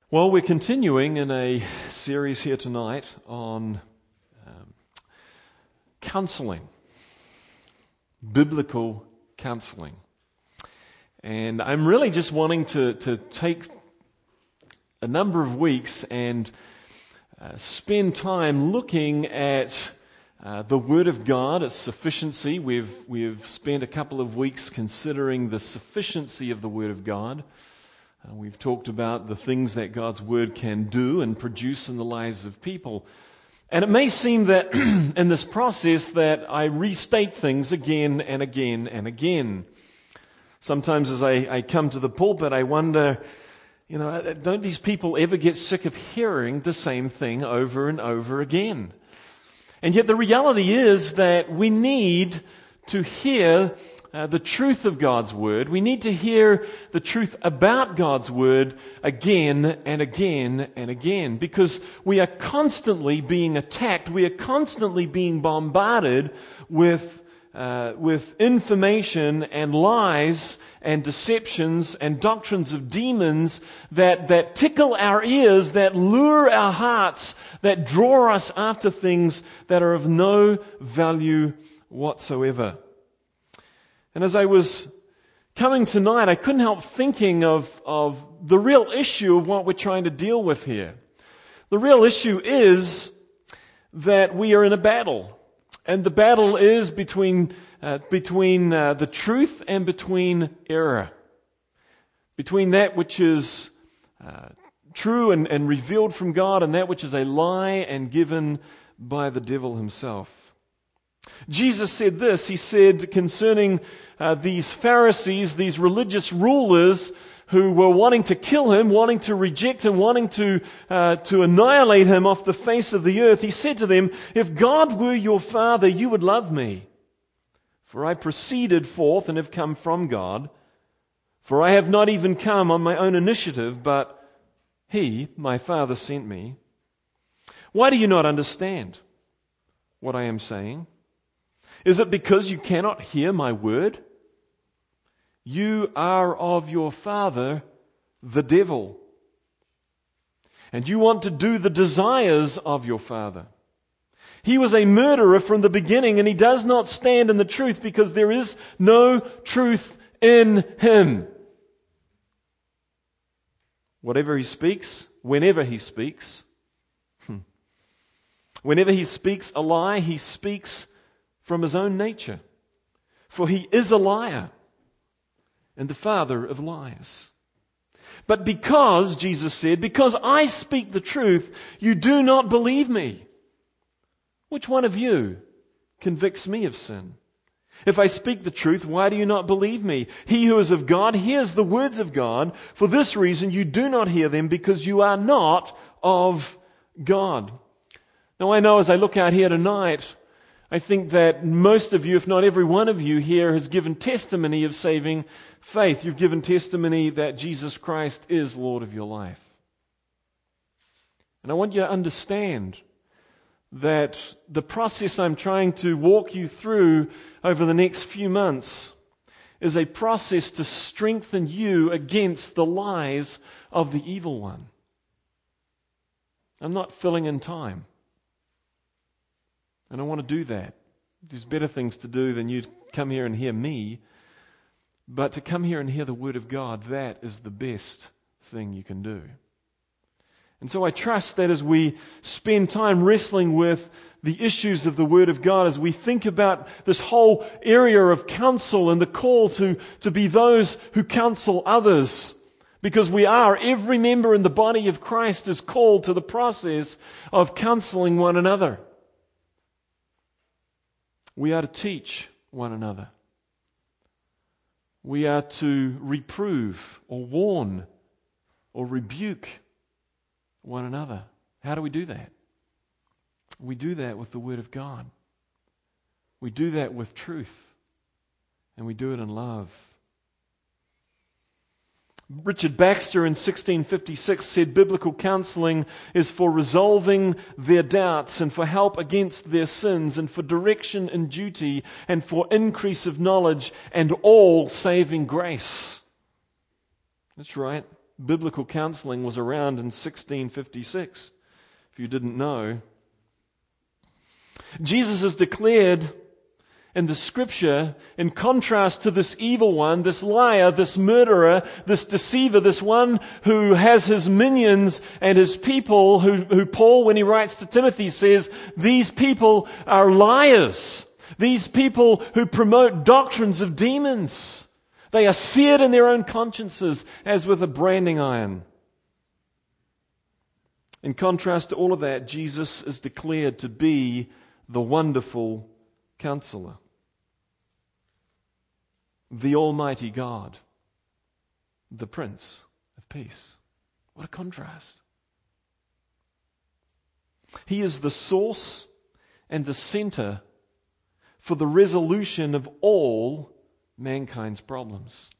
Well, we're continuing in a series here tonight on counseling, biblical counseling. And I'm really just wanting to take a number of weeks and spend time looking at the Word of God, its sufficiency. We've spent a couple of weeks considering the sufficiency of the Word of God. We've talked about the things that God's Word can do and produce in the lives of people. And it may seem that in this process that I restate things again and again and again. Sometimes as I come to the pulpit, I wonder, don't these people ever get sick of hearing the same thing over and over again? And yet the reality is that we need to hear the truth of God's Word. We need to hear the truth about God's Word again and again and again, because we are constantly being attacked. We are constantly being bombarded with information and lies and deceptions and doctrines of demons that tickle our ears, that lure our hearts, that draw us after things that are of no value whatsoever. And as I was coming tonight, I couldn't help thinking of the real issue of what we're trying to deal with here. The real issue is that we are in a battle. And the battle is between the truth and between error. Between that which is true and revealed from God and that which is a lie and given by the devil himself. Jesus said this, he said concerning these Pharisees, these religious rulers who were wanting to kill him, wanting to reject him, wanting to annihilate him off the face of the earth. He said to them, "If God were your Father, you would love me. For I proceeded forth and have come from God. For I have not even come on my own initiative, but He, my Father, sent me. Why do you not understand what I am saying? Is it because you cannot hear my word? You are of your father, the devil, and you want to do the desires of your father. He was a murderer from the beginning, and he does not stand in the truth because there is no truth in him. Whatever he speaks, whenever he speaks a lie, he speaks from his own nature, for he is a liar and the father of lies. But because, Jesus said, because I speak the truth, you do not believe me. Which one of you convicts me of sin? If I speak the truth, why do you not believe me? He who is of God hears the words of God. For this reason you do not hear them, because you are not of God." Now I know as I look out here tonight, I think that most of you, if not every one of you here, has given testimony of saving faith. You've given testimony that Jesus Christ is Lord of your life. And I want you to understand that the process I'm trying to walk you through over the next few months is a process to strengthen you against the lies of the evil one. I'm not filling in time. And I want to do that. There's better things to do than you come here and hear me. But to come here and hear the Word of God, that is the best thing you can do. And so I trust that as we spend time wrestling with the issues of the Word of God, as we think about this whole area of counsel and the call to be those who counsel others, because every member in the body of Christ is called to the process of counseling one another. We are to teach one another. We are to reprove or warn or rebuke one another. How do we do that? We do that with the Word of God. We do that with truth. And we do it in love. Richard Baxter in 1656 said biblical counseling is for resolving their doubts and for help against their sins and for direction in duty and for increase of knowledge and all saving grace. That's right. That's what it is. It's for resolving their doubts and for help against their sins and for direction in duty and for increase of knowledge and all saving grace. That's right. Biblical counseling was around in 1656, if you didn't know. Jesus is declared in the Scripture in contrast to this evil one, this liar, this murderer, this deceiver, this one who has his minions and his people, who Paul, when he writes to Timothy, says, these people are liars. These people who promote doctrines of demons. They are seared in their own consciences as with a branding iron. In contrast to all of that, Jesus is declared to be the wonderful Counselor, the Almighty God, the Prince of Peace. What a contrast. He is the source and the center for the resolution of all mankind's problems.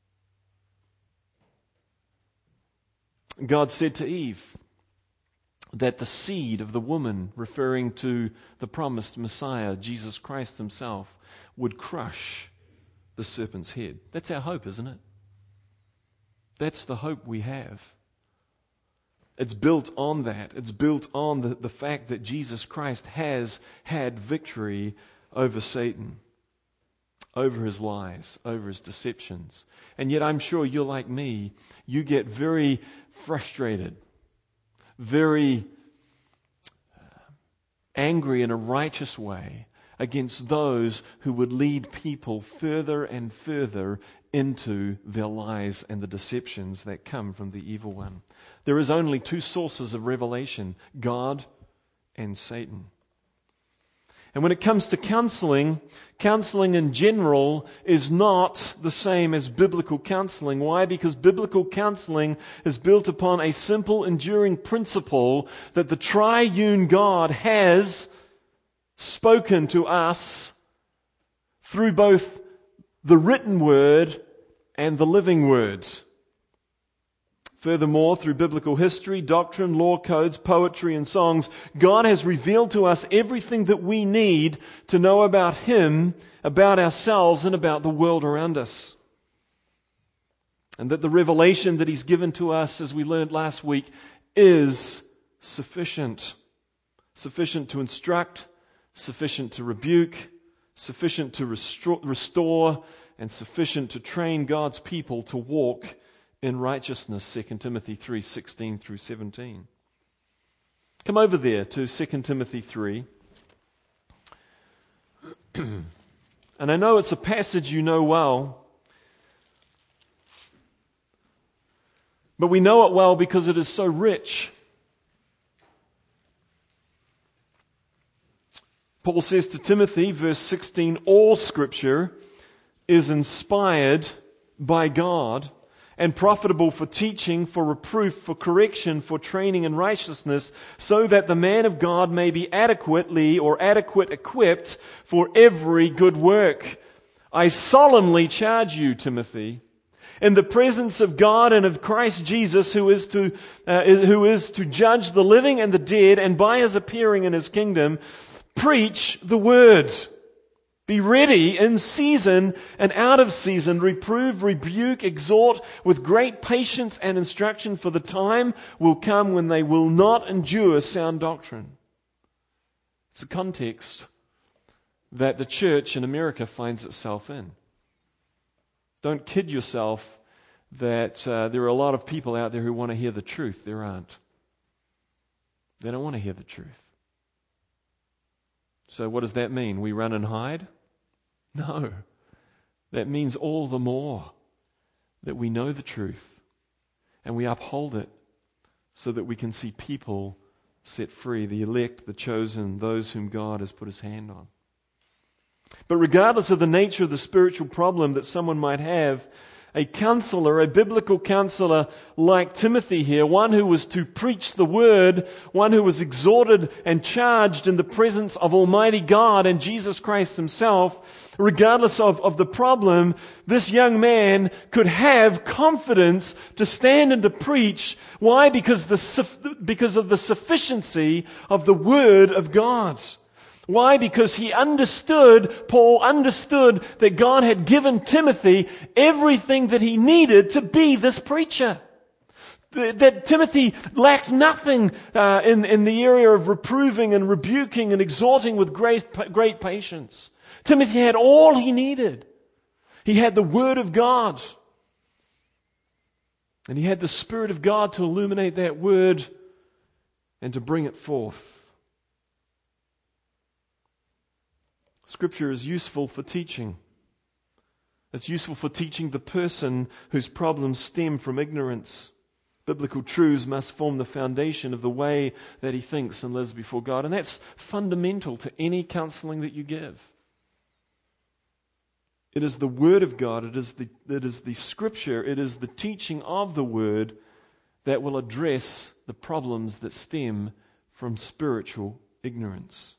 God said to Eve that the seed of the woman, referring to the promised Messiah, Jesus Christ himself, would crush the serpent's head. That's our hope, isn't it? That's the hope we have. It's built on that. It's built on the fact that Jesus Christ has had victory over Satan, over his lies, over his deceptions. And yet I'm sure you're like me. You get very frustrated, very angry in a righteous way against those who would lead people further and further into their lies and the deceptions that come from the evil one. There is only two sources of revelation, God and Satan. And when it comes to counseling, counseling in general is not the same as biblical counseling. Why? Because biblical counseling is built upon a simple, enduring principle that the triune God has spoken to us through both the written word and the living words. Furthermore, through biblical history, doctrine, law codes, poetry, and songs, God has revealed to us everything that we need to know about Him, about ourselves, and about the world around us. And that the revelation that He's given to us, as we learned last week, is sufficient. Sufficient to instruct, sufficient to rebuke, sufficient to restore, and sufficient to train God's people to walk in righteousness, 2 Timothy 3:16 through 17. Come over there to 2 Timothy 3. And I know it's a passage you know well, but we know it well because it is so rich. Paul says to Timothy, verse 16, all Scripture is inspired by God and profitable for teaching, for reproof, for correction, for training in righteousness, so that the man of God may be adequate equipped for every good work. I solemnly charge you, Timothy, in the presence of God and of Christ Jesus, who is to judge the living and the dead, and by His appearing in His kingdom, preach the word. Be ready in season and out of season. Reprove, rebuke, exhort with great patience and instruction, for the time will come when they will not endure sound doctrine. It's a context that the church in America finds itself in. Don't kid yourself that there are a lot of people out there who want to hear the truth. There aren't. They don't want to hear the truth. So what does that mean? We run and hide? No. That means all the more that we know the truth and we uphold it so that we can see people set free, the elect, the chosen, those whom God has put His hand on. But regardless of the nature of the spiritual problem that someone might have, a counselor, a biblical counselor like Timothy here, one who was to preach the word, one who was exhorted and charged in the presence of Almighty God and Jesus Christ Himself, regardless of the problem, this young man could have confidence to stand and to preach. Why? Because of the sufficiency of the Word of God. Why? Because Paul understood that God had given Timothy everything that he needed to be this preacher. That Timothy lacked nothing in the area of reproving and rebuking and exhorting with great patience. Timothy had all he needed. He had the Word of God. And he had the Spirit of God to illuminate that Word and to bring it forth. Scripture is useful for teaching. It's useful for teaching the person whose problems stem from ignorance. Biblical truths must form the foundation of the way that he thinks and lives before God. And that's fundamental to any counseling that you give. It is the Word of God, it is the Scripture, it is the teaching of the Word that will address the problems that stem from spiritual ignorance.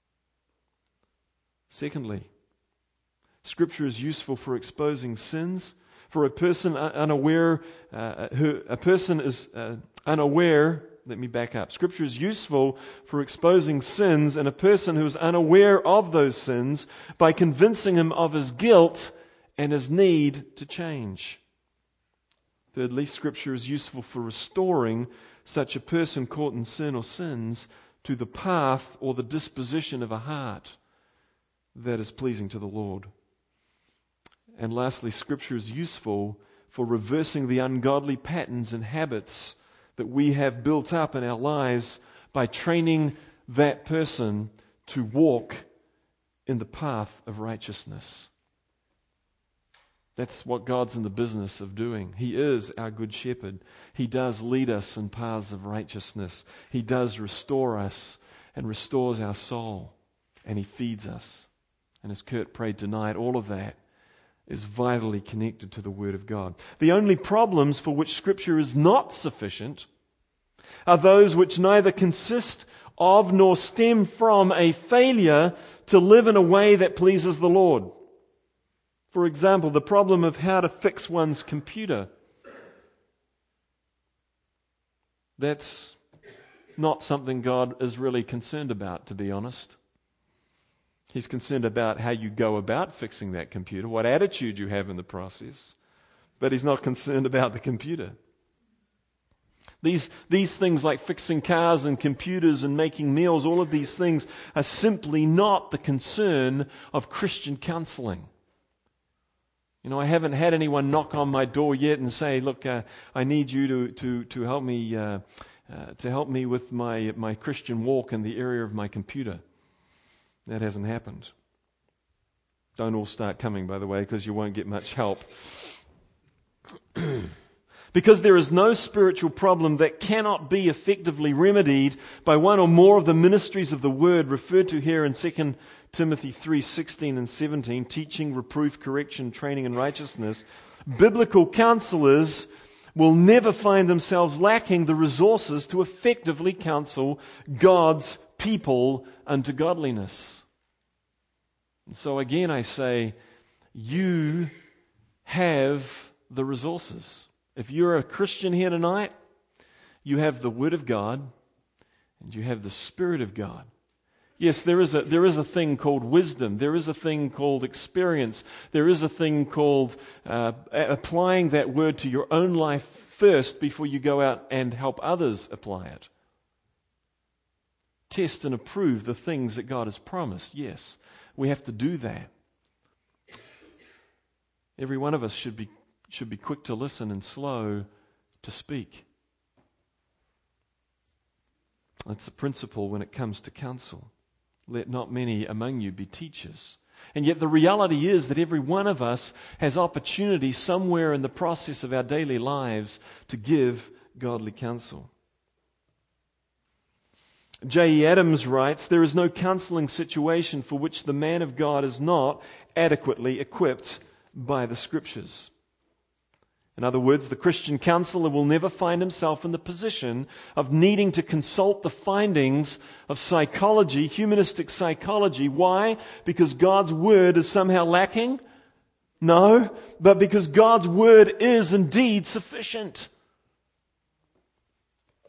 Secondly, Scripture is useful for exposing sins. For a person unaware, let me back up. Scripture is useful for exposing sins in a person who is unaware of those sins by convincing him of his guilt and his need to change. Thirdly, Scripture is useful for restoring such a person caught in sin or sins to the path or the disposition of a heart that is pleasing to the Lord. And lastly, Scripture is useful for reversing the ungodly patterns and habits that we have built up in our lives by training that person to walk in the path of righteousness. That's what God's in the business of doing. He is our good shepherd. He does lead us in paths of righteousness. He does restore us and restores our soul. And He feeds us. And as Kurt prayed tonight, all of that is vitally connected to the Word of God. The only problems for which Scripture is not sufficient are those which neither consist of nor stem from a failure to live in a way that pleases the Lord. For example, the problem of how to fix one's computer. That's not something God is really concerned about, to be honest. He's concerned about how you go about fixing that computer, what attitude you have in the process, but He's not concerned about the computer. These things like fixing cars and computers and making meals, all of these things are simply not the concern of Christian counseling. You know, I haven't had anyone knock on my door yet and say, "Look, I need you to help me with my Christian walk in the area of my computer." That hasn't happened. Don't all start coming, by the way, because you won't get much help. Because there is no spiritual problem that cannot be effectively remedied by one or more of the ministries of the Word referred to here in 2 Timothy 3:16 and 17, teaching, reproof, correction, training in righteousness, biblical counselors will never find themselves lacking the resources to effectively counsel God's people unto godliness. And so again I say, you have the resources. If you're a Christian here tonight, you have the Word of God and you have the Spirit of God. Yes, there is a thing called wisdom. There is a thing called experience. There is a thing called applying that Word to your own life first before you go out and help others apply it. Test and approve the things that God has promised. Yes, we have to do that. Every one of us should be quick to listen and slow to speak. That's the principle when it comes to counsel. Let not many among you be teachers. And yet the reality is that every one of us has opportunity somewhere in the process of our daily lives to give godly counsel. J.E. Adams writes, "There is no counseling situation for which the man of God is not adequately equipped by the Scriptures." In other words, the Christian counselor will never find himself in the position of needing to consult the findings of psychology, humanistic psychology. Why? Because God's Word is somehow lacking? No, but because God's Word is indeed sufficient.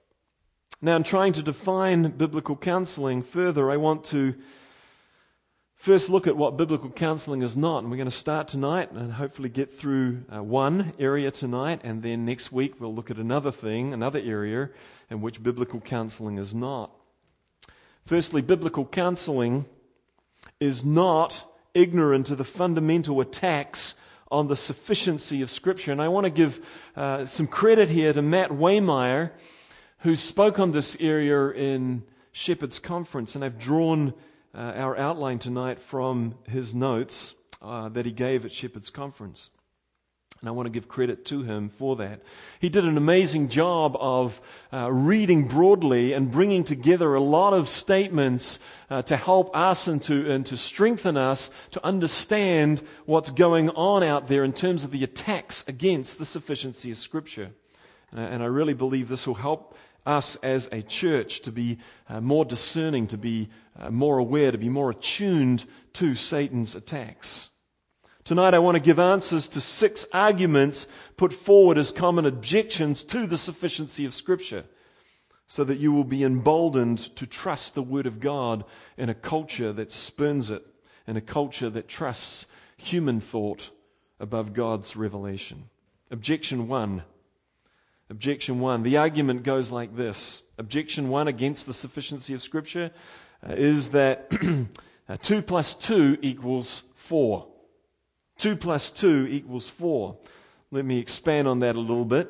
Now, in trying to define biblical counseling further, I want to first look at what biblical counseling is not. And we're going to start tonight and hopefully get through one area tonight. And then next week we'll look at another area in which biblical counseling is not. Firstly, biblical counseling is not ignorant of the fundamental attacks on the sufficiency of Scripture. And I want to give some credit here to Matt Waymeyer, who spoke on this area in Shepherd's Conference. And I've drawn our outline tonight from his notes that he gave at Shepherd's Conference. And I want to give credit to him for that. He did an amazing job of reading broadly and bringing together a lot of statements to help us and to strengthen us to understand what's going on out there in terms of the attacks against the sufficiency of Scripture. And I really believe this will help us as a church to be more discerning, to be more aware, to be more attuned to Satan's attacks. Tonight I want to give answers to 6 arguments put forward as common objections to the sufficiency of Scripture, so that you will be emboldened to trust the Word of God in a culture that spurns it, in a culture that trusts human thought above God's revelation. Objection 1. Objection 1. The argument goes like this. Objection 1 against the sufficiency of Scripture is that 2 plus 2 equals 4. 2 plus 2 equals 4. Let me expand on that a little bit.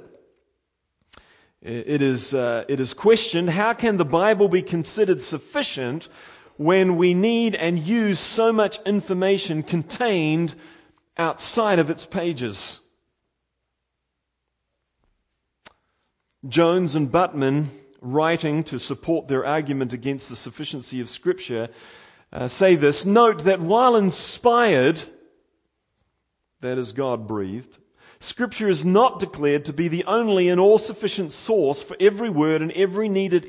It is questioned, how can the Bible be considered sufficient when we need and use so much information contained outside of its pages? Jones and Buttman, writing to support their argument against the sufficiency of Scripture, say this: note that while inspired, that is God-breathed, Scripture is not declared to be the only and all-sufficient source for every word and ever needed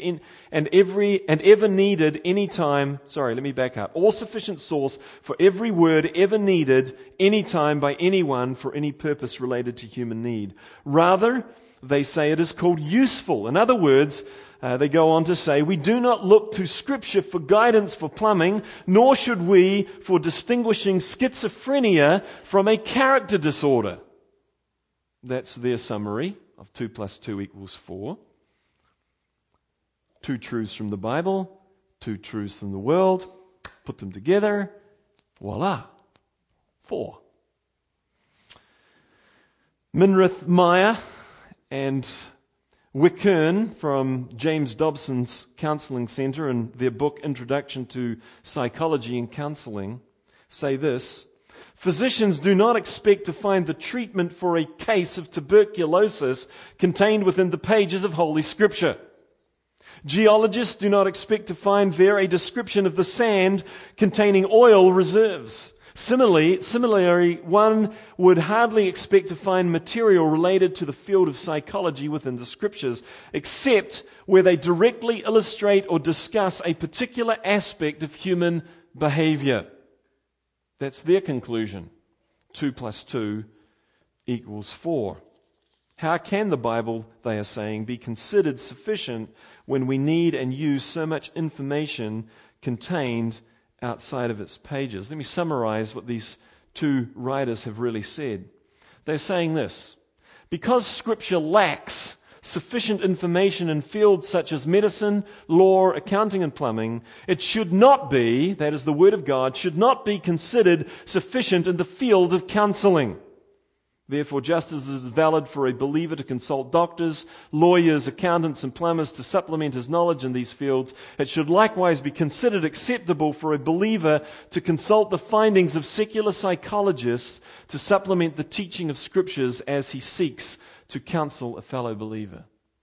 any time. Sorry, let me back up. All-sufficient source for every word ever needed any time by anyone for any purpose related to human need. Rather, they say it is called useful. In other words, they go on to say, we do not look to Scripture for guidance for plumbing, nor should we for distinguishing schizophrenia from a character disorder. That's their summary of 2 plus 2 equals 4. 2 truths from the Bible, 2 truths from the world, put them together, voila, 4. Minirth Meier and Wickern from James Dobson's Counseling Center in their book Introduction to Psychology and Counseling say this: physicians do not expect to find the treatment for a case of tuberculosis contained within the pages of Holy Scripture. Geologists do not expect to find there a description of the sand containing oil reserves. Similarly, one would hardly expect to find material related to the field of psychology within the Scriptures, except where they directly illustrate or discuss a particular aspect of human behavior. That's their conclusion. 2 plus 2 equals 4. How can the Bible, they are saying, be considered sufficient when we need and use so much information contained outside of its pages? Let me summarize what these 2 writers have really said. They're saying this: because Scripture lacks sufficient information in fields such as medicine, law, accounting, and plumbing, it should not be, that is the Word of God, should not be considered sufficient in the field of counseling. Therefore, just as it is valid for a believer to consult doctors, lawyers, accountants, and plumbers to supplement his knowledge in these fields, it should likewise be considered acceptable for a believer to consult the findings of secular psychologists to supplement the teaching of Scriptures as he seeks to counsel a fellow believer.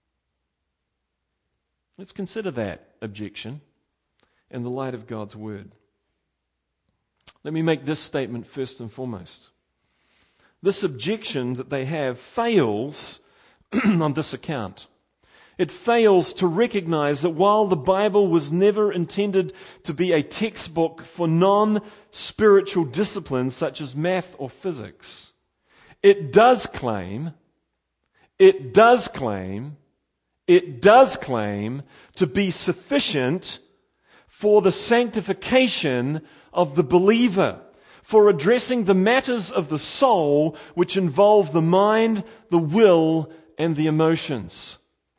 Let's consider that objection in the light of God's Word. Let me make this statement first and foremost. This objection that they have fails on this account. It fails to recognize that while the Bible was never intended to be a textbook for non-spiritual disciplines such as math or physics, it does claim to be sufficient for the sanctification of the believer, for addressing the matters of the soul which involve the mind, the will, and the emotions.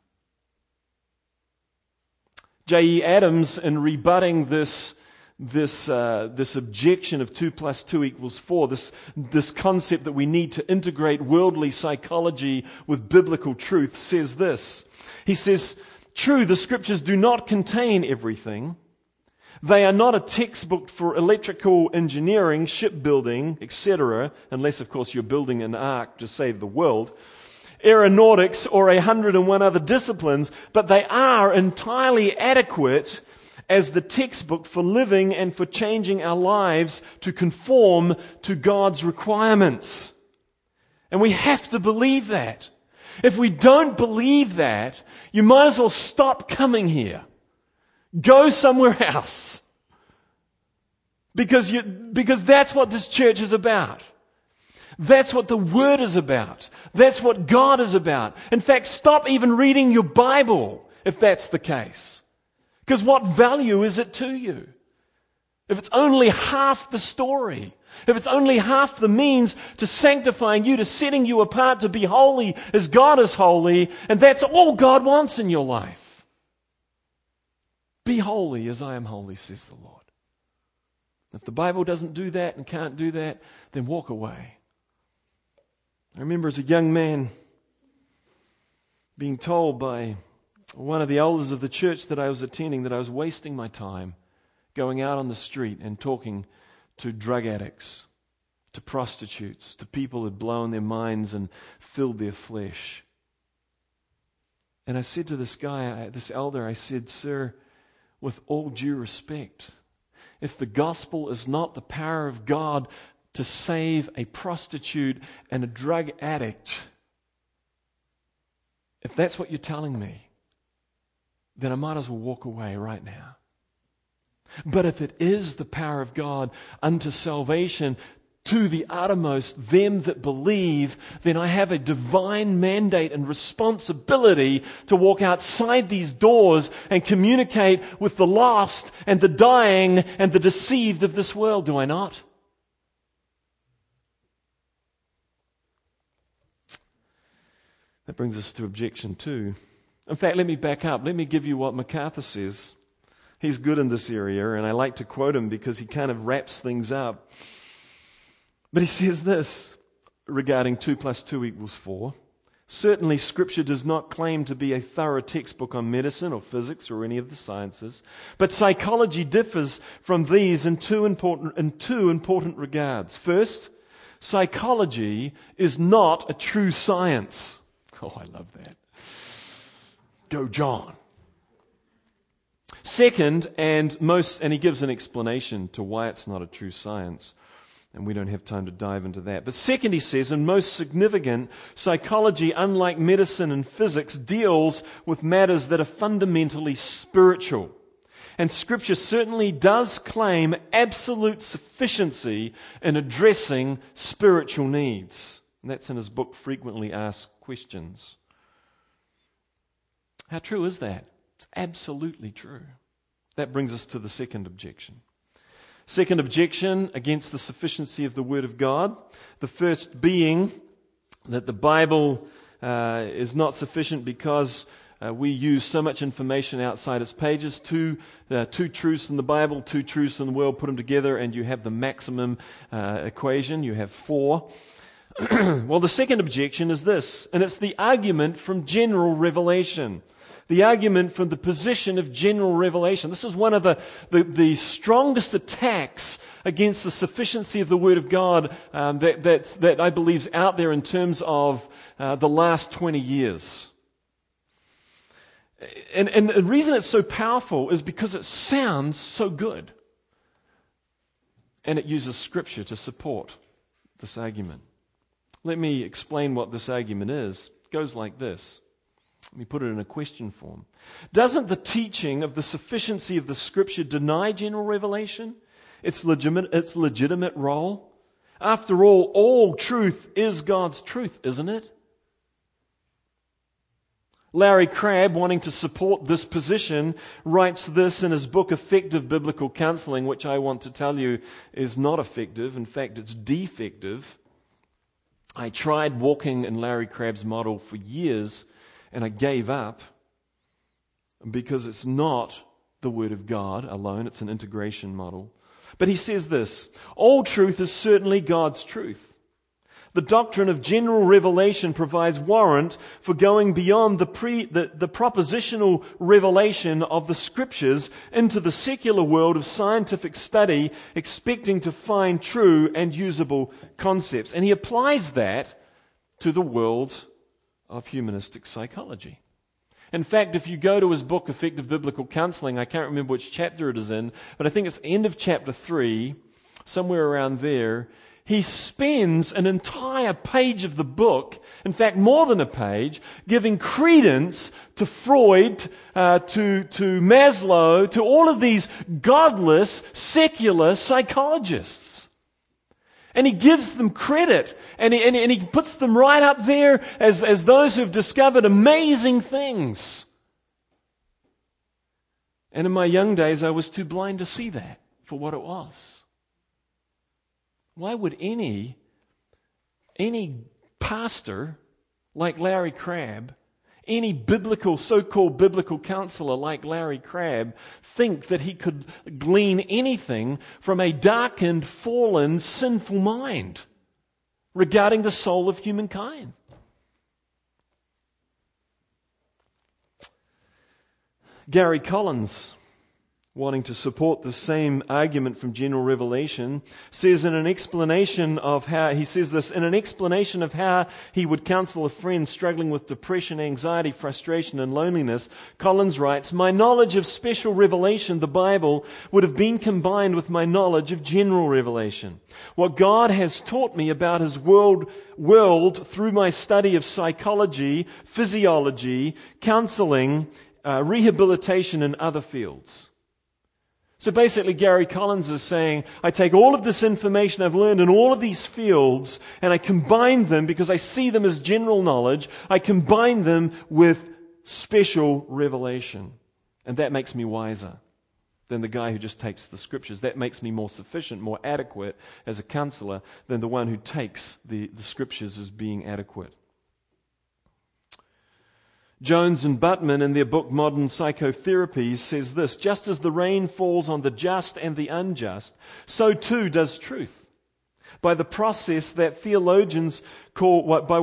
J.E. Adams, in rebutting this objection of 2 + 2 = 4, this concept that we need to integrate worldly psychology with biblical truth, says this. He says, "True, the Scriptures do not contain everything. They are not a textbook for electrical engineering, shipbuilding, etc., unless, of course, you're building an ark to save the world, aeronautics, or 101 other disciplines, but they are entirely adequate as the textbook for living and for changing our lives to conform to God's requirements." And we have to believe that. If we don't believe that, you might as well stop coming here. Go somewhere else. Because that's what this church is about. That's what the Word is about. That's what God is about. In fact, stop even reading your Bible if that's the case. Because what value is it to you? If it's only half the story, if it's only half the means to sanctifying you, to setting you apart to be holy as God is holy, and that's all God wants in your life. Be holy as I am holy, says the Lord. If the Bible doesn't do that and can't do that, then walk away. I remember as a young man being told by one of the elders of the church that I was attending that I was wasting my time going out on the street and talking to drug addicts, to prostitutes, to people who had blown their minds and filled their flesh. And I said to this guy, this elder, I said, "Sir, with all due respect, if the gospel is not the power of God to save a prostitute and a drug addict, if that's what you're telling me, then I might as well walk away right now. But if it is the power of God unto salvation to the uttermost, them that believe, then I have a divine mandate and responsibility to walk outside these doors and communicate with the lost and the dying and the deceived of this world, do I not?" That brings us to objection 2. In fact, let me back up. Let me give you what MacArthur says. He's good in this area, and I like to quote him because he kind of wraps things up. But he says this regarding 2 + 2 = 4. "Certainly, Scripture does not claim to be a thorough textbook on medicine or physics or any of the sciences, but psychology differs from these in two important regards. First, psychology is not a true science." Oh, I love that. Go, John. Second, and he gives an explanation to why it's not a true science, and we don't have time to dive into that. But second, he says, and most significant, psychology, unlike medicine and physics, deals with matters that are fundamentally spiritual. And Scripture certainly does claim absolute sufficiency in addressing spiritual needs. And that's in his book, Frequently Asked Questions. How true is that? It's absolutely true. That brings us to the second objection. Second objection against the sufficiency of the Word of God. The first being that the Bible is not sufficient because we use so much information outside its pages. Two truths in the Bible, 2 truths in the world, put them together and you have the maximum equation. You have 4. Well, the second objection is this, and it's the argument from general revelation. The argument from the position of general revelation. This is one of the strongest attacks against the sufficiency of the Word of God that I believe is out there in terms of the last 20 years. And the reason it's so powerful is because it sounds so good. And it uses Scripture to support this argument. Let me explain what this argument is. It goes like this. Let me put it in a question form. Doesn't the teaching of the sufficiency of the Scripture deny general revelation? Its legitimate role? After all truth is God's truth, isn't it? Larry Crabb, wanting to support this position, writes this in his book, Effective Biblical Counseling, which I want to tell you is not effective. In fact, it's defective. I tried walking in Larry Crabb's model for years, and I gave up because it's not the Word of God alone. It's an integration model. But he says this: all truth is certainly God's truth. The doctrine of general revelation provides warrant for going beyond the propositional revelation of the Scriptures into the secular world of scientific study, expecting to find true and usable concepts. And he applies that to the world of humanistic psychology. In fact, if you go to his book, Effective Biblical Counseling, I can't remember which chapter it is in, but I think it's end of chapter 3, somewhere around there, he spends an entire page of the book, in fact more than a page, giving credence to Freud, to Maslow, to all of these godless, secular psychologists. And he gives them credit, and he puts them right up there as those who've discovered amazing things. And in my young days, I was too blind to see that for what it was. Why would any pastor like Larry Crabb, any so-called biblical counselor like Larry Crabb, think that he could glean anything from a darkened, fallen, sinful mind regarding the soul of humankind? Gary Collins, wanting to support the same argument from general revelation, says in an explanation of how he would counsel a friend struggling with depression, anxiety, frustration, and loneliness. Collins writes, "My knowledge of special revelation, the Bible, would have been combined with my knowledge of general revelation. What God has taught me about His world through my study of psychology, physiology, counseling, rehabilitation, and other fields." So basically, Gary Collins is saying, I take all of this information I've learned in all of these fields, and I combine them because I see them as general knowledge. I combine them with special revelation. And that makes me wiser than the guy who just takes the Scriptures. That makes me more sufficient, more adequate as a counselor than the one who takes the Scriptures as being adequate. Jones and Buttman, in their book Modern Psychotherapies, says this: just as the rain falls on the just and the unjust, so too does truth. By the process that theologians call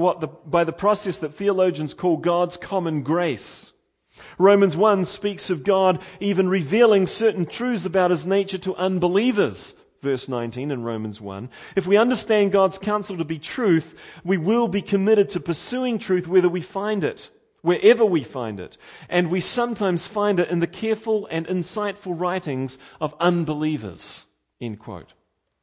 God's common grace. Romans 1 speaks of God even revealing certain truths about His nature to unbelievers. Verse 19 in Romans 1. If we understand God's counsel to be truth, we will be committed to pursuing truth wherever we find it. And we sometimes find it in the careful and insightful writings of unbelievers. End quote.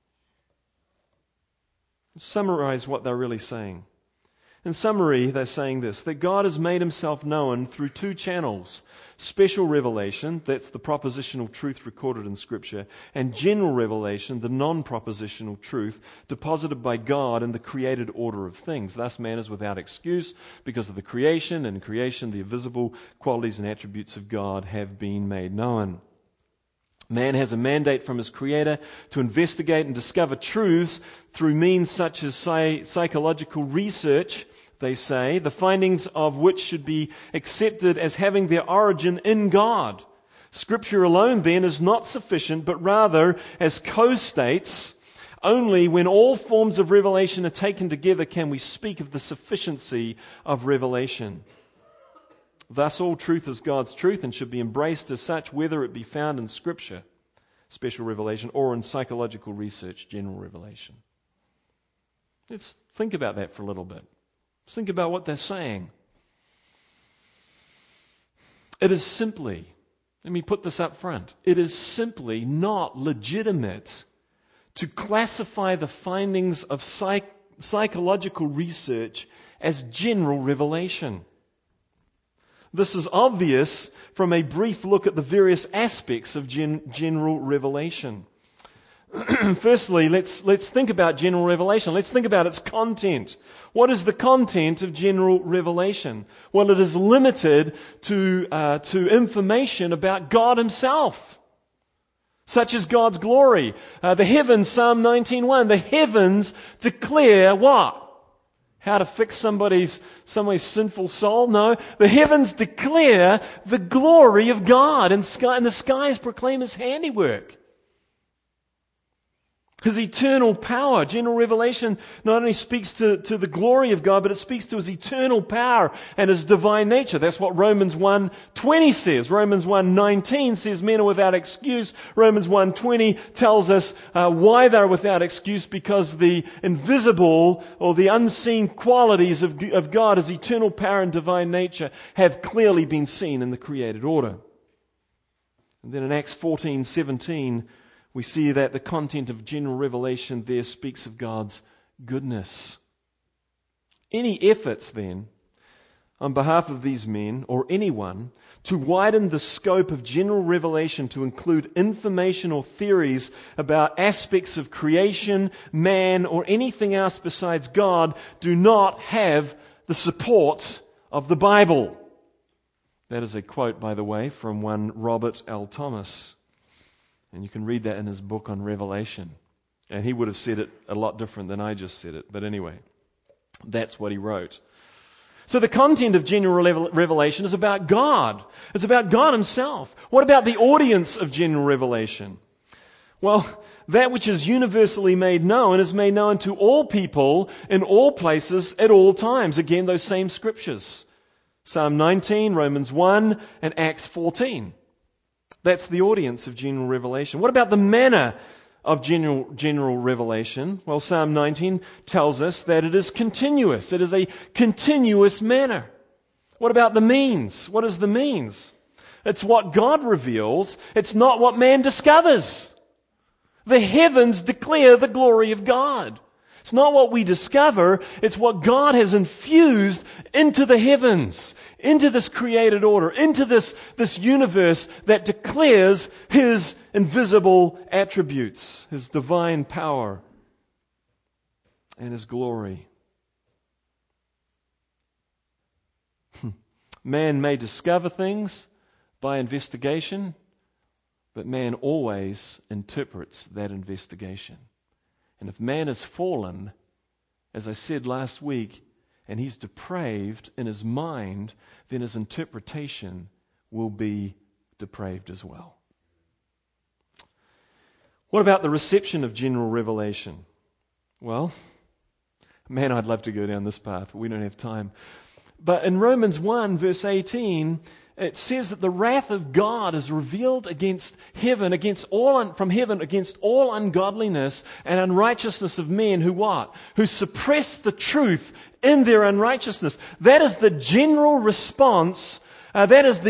Summarize what they're really saying. In summary, they're saying this: that God has made Himself known through two channels. Special revelation, that's the propositional truth recorded in Scripture, and general revelation, the non-propositional truth deposited by God in the created order of things. Thus man is without excuse because of the creation, and in creation the visible qualities and attributes of God have been made known. Man has a mandate from his Creator to investigate and discover truths through means such as psychological research, they say, the findings of which should be accepted as having their origin in God. Scripture alone, then, is not sufficient, but rather, as Coe states, only when all forms of revelation are taken together can we speak of the sufficiency of revelation. Thus, all truth is God's truth and should be embraced as such, whether it be found in Scripture, special revelation, or in psychological research, general revelation. Let's think about that for a little bit. Let's think about what they're saying. It is simply, let me put this up front, it is simply not legitimate to classify the findings of psychological research as general revelation. This is obvious from a brief look at the various aspects of general revelation. Firstly, let's think about general revelation. Let's think about its content. What is the content of general revelation? Well, it is limited to information about God Himself, such as God's glory. The heavens, Psalm 19:1, the heavens declare what? How to fix somebody's sinful soul? No. The heavens declare the glory of God, and the skies proclaim His handiwork. His eternal power. General revelation not only speaks to the glory of God, but it speaks to His eternal power and His divine nature. That's what Romans 1:20 says. Romans 1:19 says men are without excuse. Romans 1:20 tells us why they're without excuse, because the invisible or the unseen qualities of God, His eternal power and divine nature, have clearly been seen in the created order. And then in Acts 14:17, we see that the content of general revelation there speaks of God's goodness. Any efforts then, on behalf of these men or anyone, to widen the scope of general revelation to include information or theories about aspects of creation, man, or anything else besides God, do not have the support of the Bible. That is a quote, by the way, from one Robert L. Thomas. And you can read that in his book on Revelation. And he would have said it a lot different than I just said it. But anyway, that's what he wrote. So the content of general revelation is about God. It's about God Himself. What about the audience of general revelation? Well, that which is universally made known is made known to all people in all places at all times. Again, those same scriptures. Psalm 19, Romans 1, and Acts 14. That's the audience of general revelation. What about the manner of general revelation? Well, Psalm 19 tells us that it is continuous. It is a continuous manner. What about the means? What is the means? It's what God reveals. It's not what man discovers. The heavens declare the glory of God. It's not what we discover, it's what God has infused into the heavens, into this created order, into this universe that declares His invisible attributes, His divine power and His glory. Man may discover things by investigation, but man always interprets that investigation. And if man is fallen, as I said last week, and he's depraved in his mind, then his interpretation will be depraved as well. What about the reception of general revelation? Well, man, I'd love to go down this path, but we don't have time. But in Romans 1, verse 18, it says that the wrath of God is revealed against heaven, from heaven, against all ungodliness and unrighteousness of men who what? Who suppress the truth in their unrighteousness. That is the general response. That is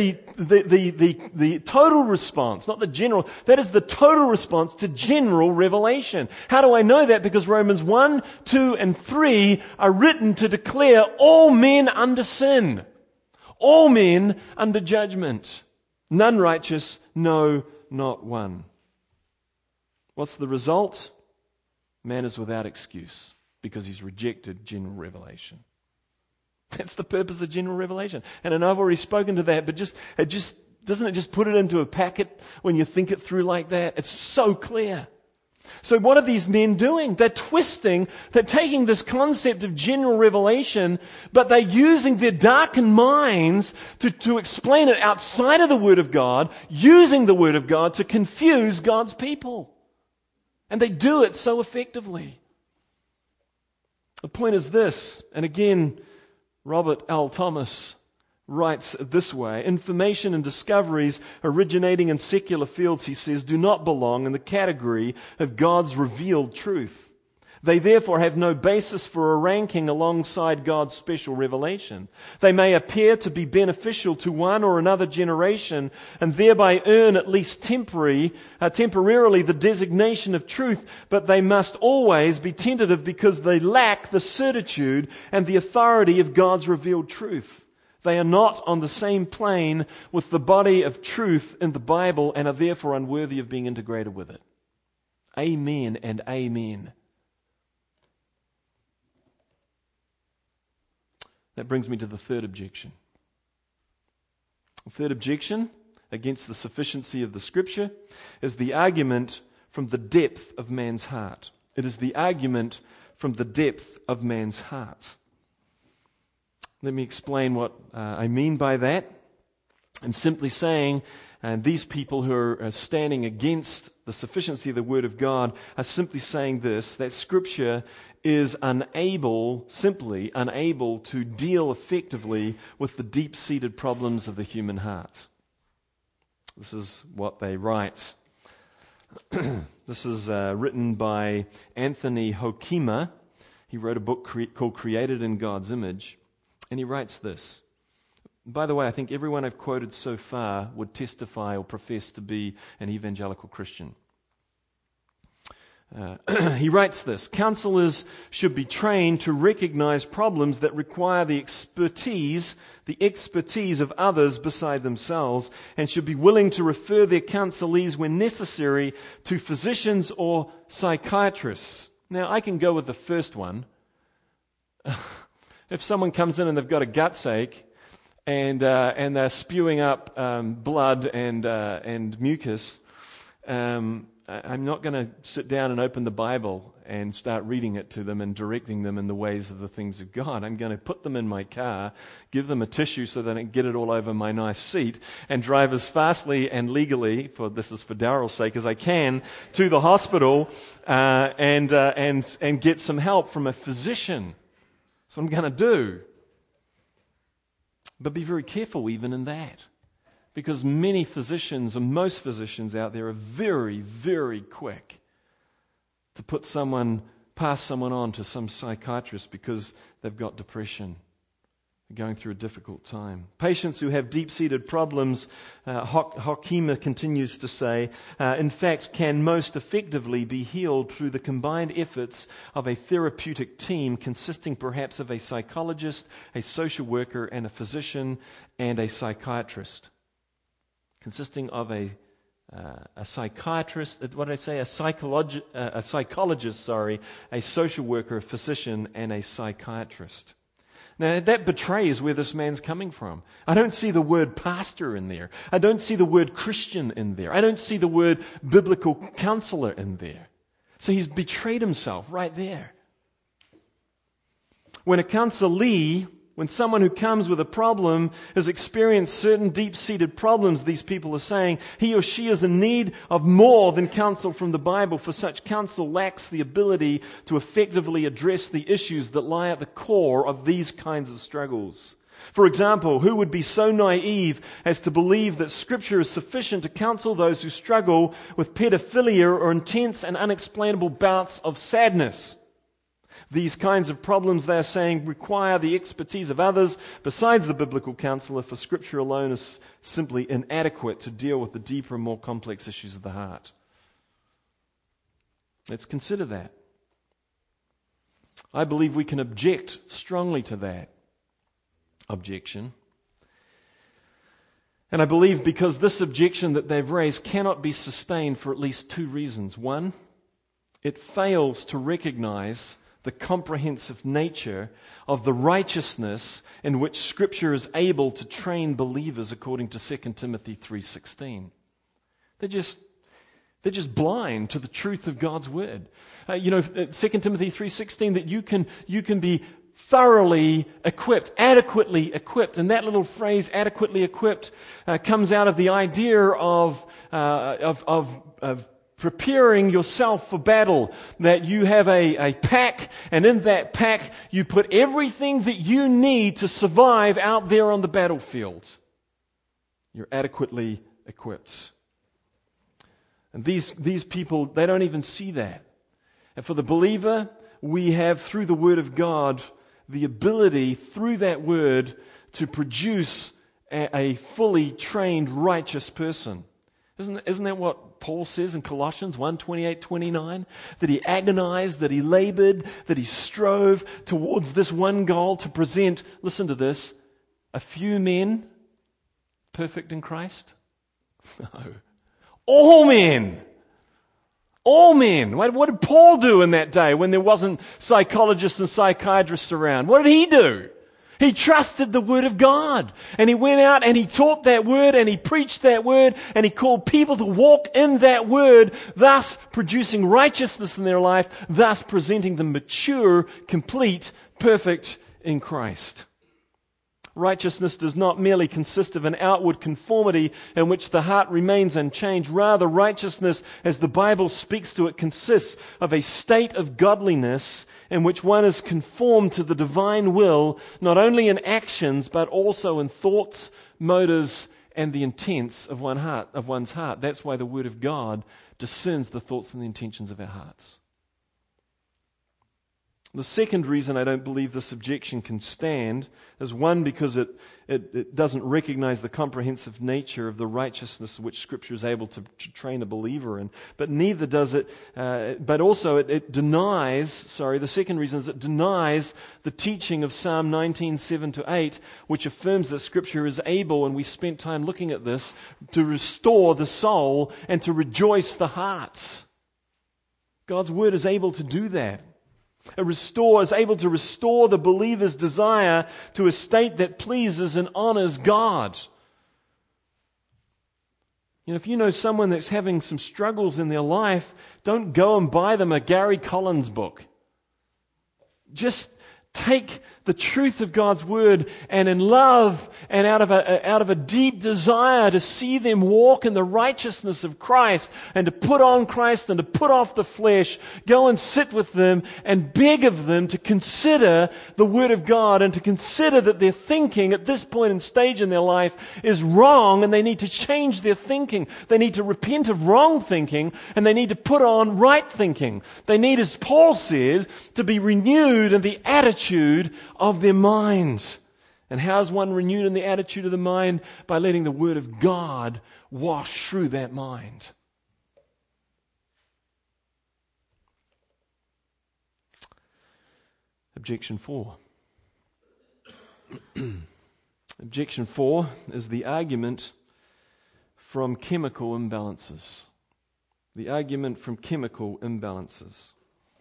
the total response, not the general. That is the total response to general revelation. How do I know that? Because Romans 1, 2, and 3 are written to declare all men under sin. All men under judgment. None righteous, no, not one. What's the result? Man is without excuse because he's rejected general revelation. That's the purpose of general revelation. And I know I've already spoken to that, but doesn't it just put it into a packet when you think it through like that? It's so clear. So what are these men doing? They're taking this concept of general revelation, but they're using their darkened minds to explain it outside of the Word of God, using the Word of God to confuse God's people. And they do it so effectively. The point is this, and again, Robert L. Thomas writes this way: information and discoveries originating in secular fields, he says, do not belong in the category of God's revealed truth. They therefore have no basis for a ranking alongside God's special revelation. They may appear to be beneficial to one or another generation and thereby earn at least temporarily the designation of truth, but they must always be tentative because they lack the certitude and the authority of God's revealed truth. They are not on the same plane with the body of truth in the Bible and are therefore unworthy of being integrated with it. Amen and amen. That brings me to the third objection. The third objection against the sufficiency of the Scripture is the argument from the depth of man's heart. It is the argument from the depth of man's heart. Let me explain what I mean by that. I'm simply saying, these people who are standing against the sufficiency of the Word of God are simply saying this, that Scripture is simply unable to deal effectively with the deep-seated problems of the human heart. This is what they write. This is written by Anthony Hoekema. He wrote a book called Created in God's Image, and he writes this. By the way, I think everyone I've quoted so far would testify or profess to be an evangelical Christian. He writes this: counselors should be trained to recognize problems that require the expertise of others beside themselves, and should be willing to refer their counselees when necessary to physicians or psychiatrists. Now, I can go with the first one. If someone comes in and they've got a gutsache and they're spewing up blood and mucus, I'm not going to sit down and open the Bible and start reading it to them and directing them in the ways of the things of God. I'm going to put them in my car, give them a tissue so they don't get it all over my nice seat, and drive as fastly and legally, this is for Daryl's sake, as I can to the hospital and get some help from a physician. That's what I'm going to do. But be very careful even in that. Because many physicians, and most physicians out there, are very, very quick to pass someone on to some psychiatrist because they've got depression, going through a difficult time. Patients who have deep-seated problems, Hoekema continues to say, in fact, can most effectively be healed through the combined efforts of a therapeutic team consisting perhaps of a psychologist, a social worker, and a physician, and a psychiatrist. Consisting of a psychiatrist, a psychologist, a social worker, a physician, and a psychiatrist. Now, that betrays where this man's coming from. I don't see the word pastor in there. I don't see the word Christian in there. I don't see the word biblical counselor in there. So he's betrayed himself right there. When someone who comes with a problem has experienced certain deep-seated problems, these people are saying, he or she is in need of more than counsel from the Bible, for such counsel lacks the ability to effectively address the issues that lie at the core of these kinds of struggles. For example, who would be so naive as to believe that Scripture is sufficient to counsel those who struggle with pedophilia or intense and unexplainable bouts of sadness? These kinds of problems, they are saying, require the expertise of others besides the biblical counselor, for Scripture alone is simply inadequate to deal with the deeper and more complex issues of the heart. Let's consider that. I believe we can object strongly to that objection. And I believe because this objection that they've raised cannot be sustained for at least two reasons. One, it fails to recognize the comprehensive nature of the righteousness in which Scripture is able to train believers according to 2 Timothy 3:16. They're just blind to the truth of God's Word. 2 Timothy 3:16, that you can be thoroughly equipped, adequately equipped. And that little phrase, adequately equipped, comes out of the idea of preparing yourself for battle, that you have a pack, and in that pack you put everything that you need to survive out there on the battlefield. You're adequately equipped. And these people, they don't even see that. And for the believer, we have, through the Word of God, the ability, through that Word, to produce a fully trained, righteous person. Isn't that what Paul says in Colossians 1:28-29? That he agonized, that he labored, that he strove towards this one goal to present, listen to this, a few men perfect in Christ? No. All men All men. What did Paul do in that day when there wasn't psychologists and psychiatrists around? What did he do? He trusted the Word of God. And he went out and he taught that Word and he preached that Word and he called people to walk in that Word, thus producing righteousness in their life, thus presenting them mature, complete, perfect in Christ. Righteousness does not merely consist of an outward conformity in which the heart remains unchanged. Rather, righteousness, as the Bible speaks to it, consists of a state of godliness in which one is conformed to the divine will, not only in actions, but also in thoughts, motives, and the intents of one's heart. That's why the Word of God discerns the thoughts and the intentions of our hearts. The second reason I don't believe this objection can stand is, one, because it doesn't recognize the comprehensive nature of the righteousness which Scripture is able to train a believer in. But neither does it, but also it denies, the second reason is it denies the teaching of Psalm 19:7-8, which affirms that Scripture is able, and we spent time looking at this, to restore the soul and to rejoice the hearts. God's Word is able to do that. Is able to restore the believer's desire to a state that pleases and honors God. If you know someone that's having some struggles in their life, don't go and buy them a Gary Collins book. Just take the truth of God's Word and in love and out of a deep desire to see them walk in the righteousness of Christ and to put on Christ and to put off the flesh, go and sit with them and beg of them to consider the Word of God and to consider that their thinking at this point and stage in their life is wrong and they need to change their thinking. They need to repent of wrong thinking and they need to put on right thinking. They need, as Paul said, to be renewed in the attitude of their minds. And how's one renewed in the attitude of the mind? By letting the Word of God wash through that mind. Objection 4. Objection 4 is the argument from chemical imbalances. The argument from chemical imbalances.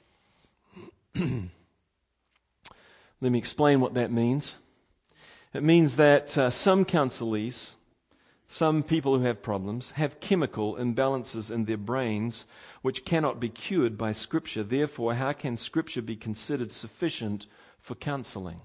Let me explain what that means. It means that some counselees, some people who have problems, have chemical imbalances in their brains which cannot be cured by Scripture. Therefore, how can Scripture be considered sufficient for counseling?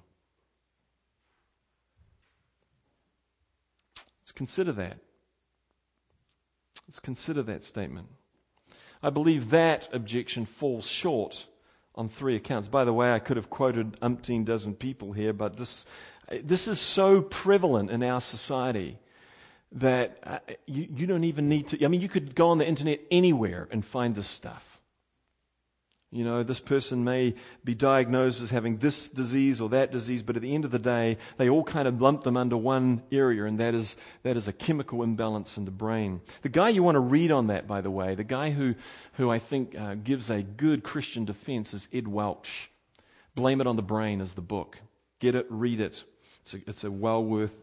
Let's consider that. Let's consider that statement. I believe that objection falls short on 3 accounts. By the way, I could have quoted umpteen dozen people here, but this is so prevalent in our society that you don't even need to. You could go on the internet anywhere and find this stuff. This person may be diagnosed as having this disease or that disease, but at the end of the day, they all kind of lump them under one area, and that is a chemical imbalance in the brain. The guy you want to read on that, by the way, the guy who I think gives a good Christian defense is Ed Welch. Blame It on the Brain is the book. Get it, read it. It's a well worth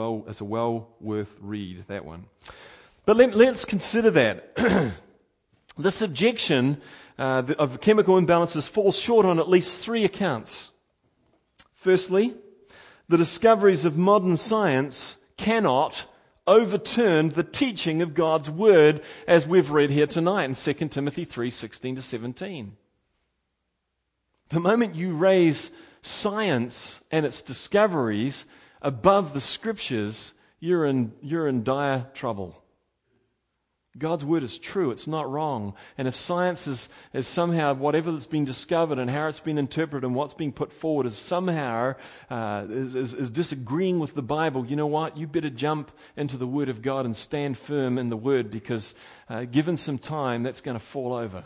read, that one. But let's consider that. This objection of chemical imbalances falls short on at least 3 accounts. Firstly, the discoveries of modern science cannot overturn the teaching of God's Word as we've read here tonight in 2 Timothy 3:16-17. The moment you raise science and its discoveries above the Scriptures, you're in dire trouble. God's Word is true, it's not wrong. And if science is somehow, whatever that's been discovered and how it's been interpreted and what's being put forward is somehow is disagreeing with the Bible, you know what? You better jump into the Word of God and stand firm in the Word, because given some time, that's going to fall over.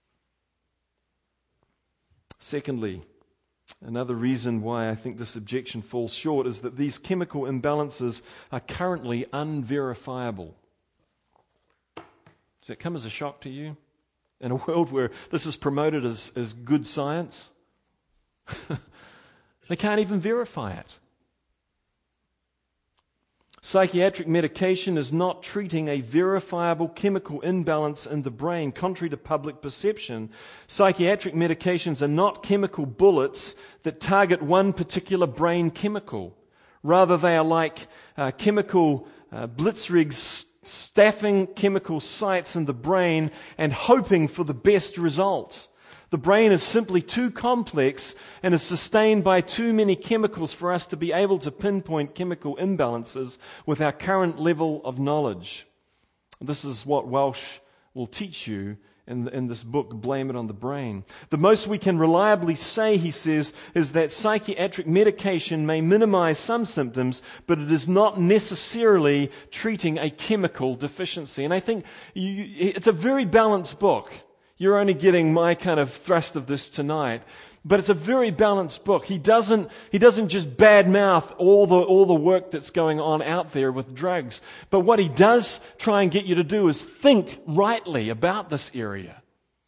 Secondly, another reason why I think this objection falls short is that these chemical imbalances are currently unverifiable. Does that come as a shock to you? In a world where this is promoted as good science? They can't even verify it. Psychiatric medication is not treating a verifiable chemical imbalance in the brain, contrary to public perception. Psychiatric medications are not chemical bullets that target one particular brain chemical. Rather, they are like chemical blitzkrieg staffing chemical sites in the brain and hoping for the best result. The brain is simply too complex and is sustained by too many chemicals for us to be able to pinpoint chemical imbalances with our current level of knowledge. This is what Welsh will teach you in this book, Blame It on the Brain. The most we can reliably say, he says, is that psychiatric medication may minimize some symptoms, but it is not necessarily treating a chemical deficiency. And I think it's a very balanced book. You're only getting my kind of thrust of this tonight. But it's a very balanced book. He doesn't just badmouth all the work that's going on out there with drugs. But what he does try and get you to do is think rightly about this area.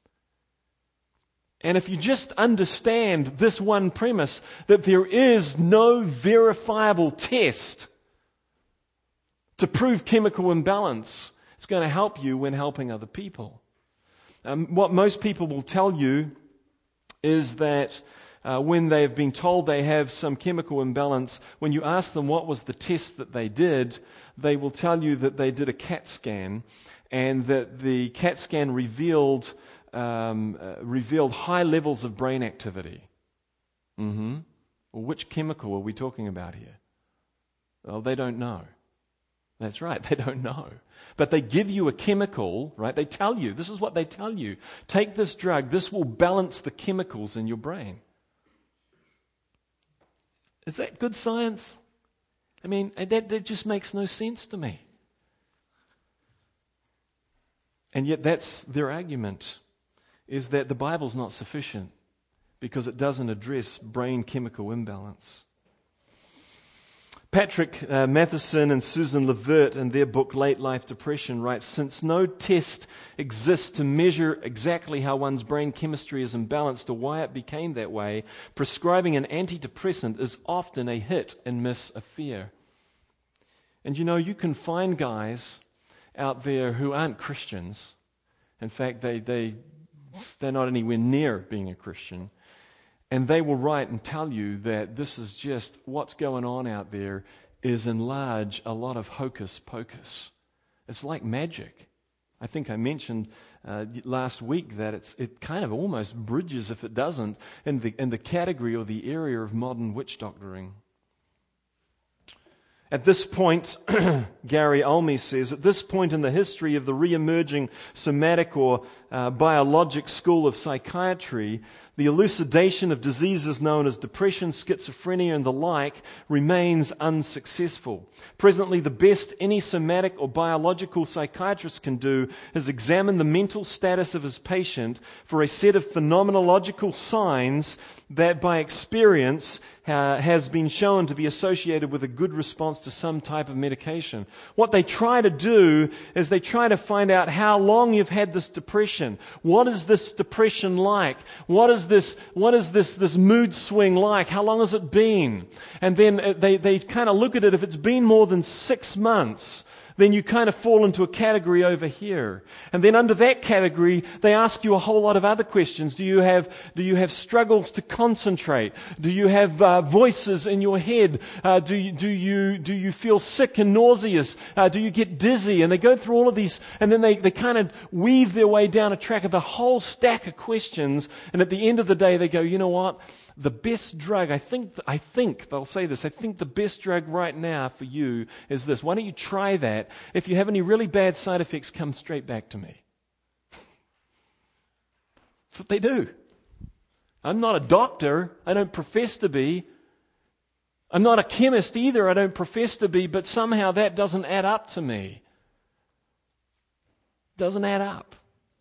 And if you just understand this one premise, that there is no verifiable test to prove chemical imbalance, it's going to help you when helping other people. What most people will tell you is that when they have been told they have some chemical imbalance, when you ask them what was the test that they did, they will tell you that they did a CAT scan, and that the CAT scan revealed high levels of brain activity. Well, which chemical are we talking about here? Well, they don't know. That's right, they don't know. But they give you a chemical, right? They tell you, this is what they tell you. Take this drug, this will balance the chemicals in your brain. Is that good science? I mean, that just makes no sense to me. And yet that's their argument, is that the Bible's not sufficient because it doesn't address brain chemical imbalance. Patrick Matheson and Susan Levert, in their book Late Life Depression, writes, since no test exists to measure exactly how one's brain chemistry is imbalanced or why it became that way, prescribing an antidepressant is often a hit and miss affair. And you know, you can find guys out there who aren't Christians. In fact, they're not anywhere near being a Christian. And they will write and tell you that this is just what's going on out there is in large a lot of hocus pocus. It's like magic. I think I mentioned last week that it kind of almost bridges, if it doesn't, in the category or the area of modern witch doctoring. At this point, Gary Olney says, at this point in the history of the re-emerging somatic or biologic school of psychiatry, the elucidation of diseases known as depression, schizophrenia, and the like remains unsuccessful. Presently, the best any somatic or biological psychiatrist can do is examine the mental status of his patient for a set of phenomenological signs that by experience has been shown to be associated with a good response to some type of medication. What they try to do is they try to find out how long you've had this depression. What is this depression like? What is this mood swing like? How long has it been? And then they kind of look at it. If it's been more than 6 months, then you kind of fall into a category over here. And then under that category, they ask you a whole lot of other questions. Do you have struggles to concentrate? Do you have voices in your head? Do you feel sick and nauseous? Do you get dizzy? And they go through all of these, and then they kind of weave their way down a track of a whole stack of questions. And at the end of the day, they go, you know what? The best drug, I think they'll say this, I think the best drug right now for you is this. Why don't you try that? If you have any really bad side effects, come straight back to me. That's what they do. I'm not a doctor. I don't profess to be. I'm not a chemist either. I don't profess to be, but somehow that doesn't add up to me. Doesn't add up.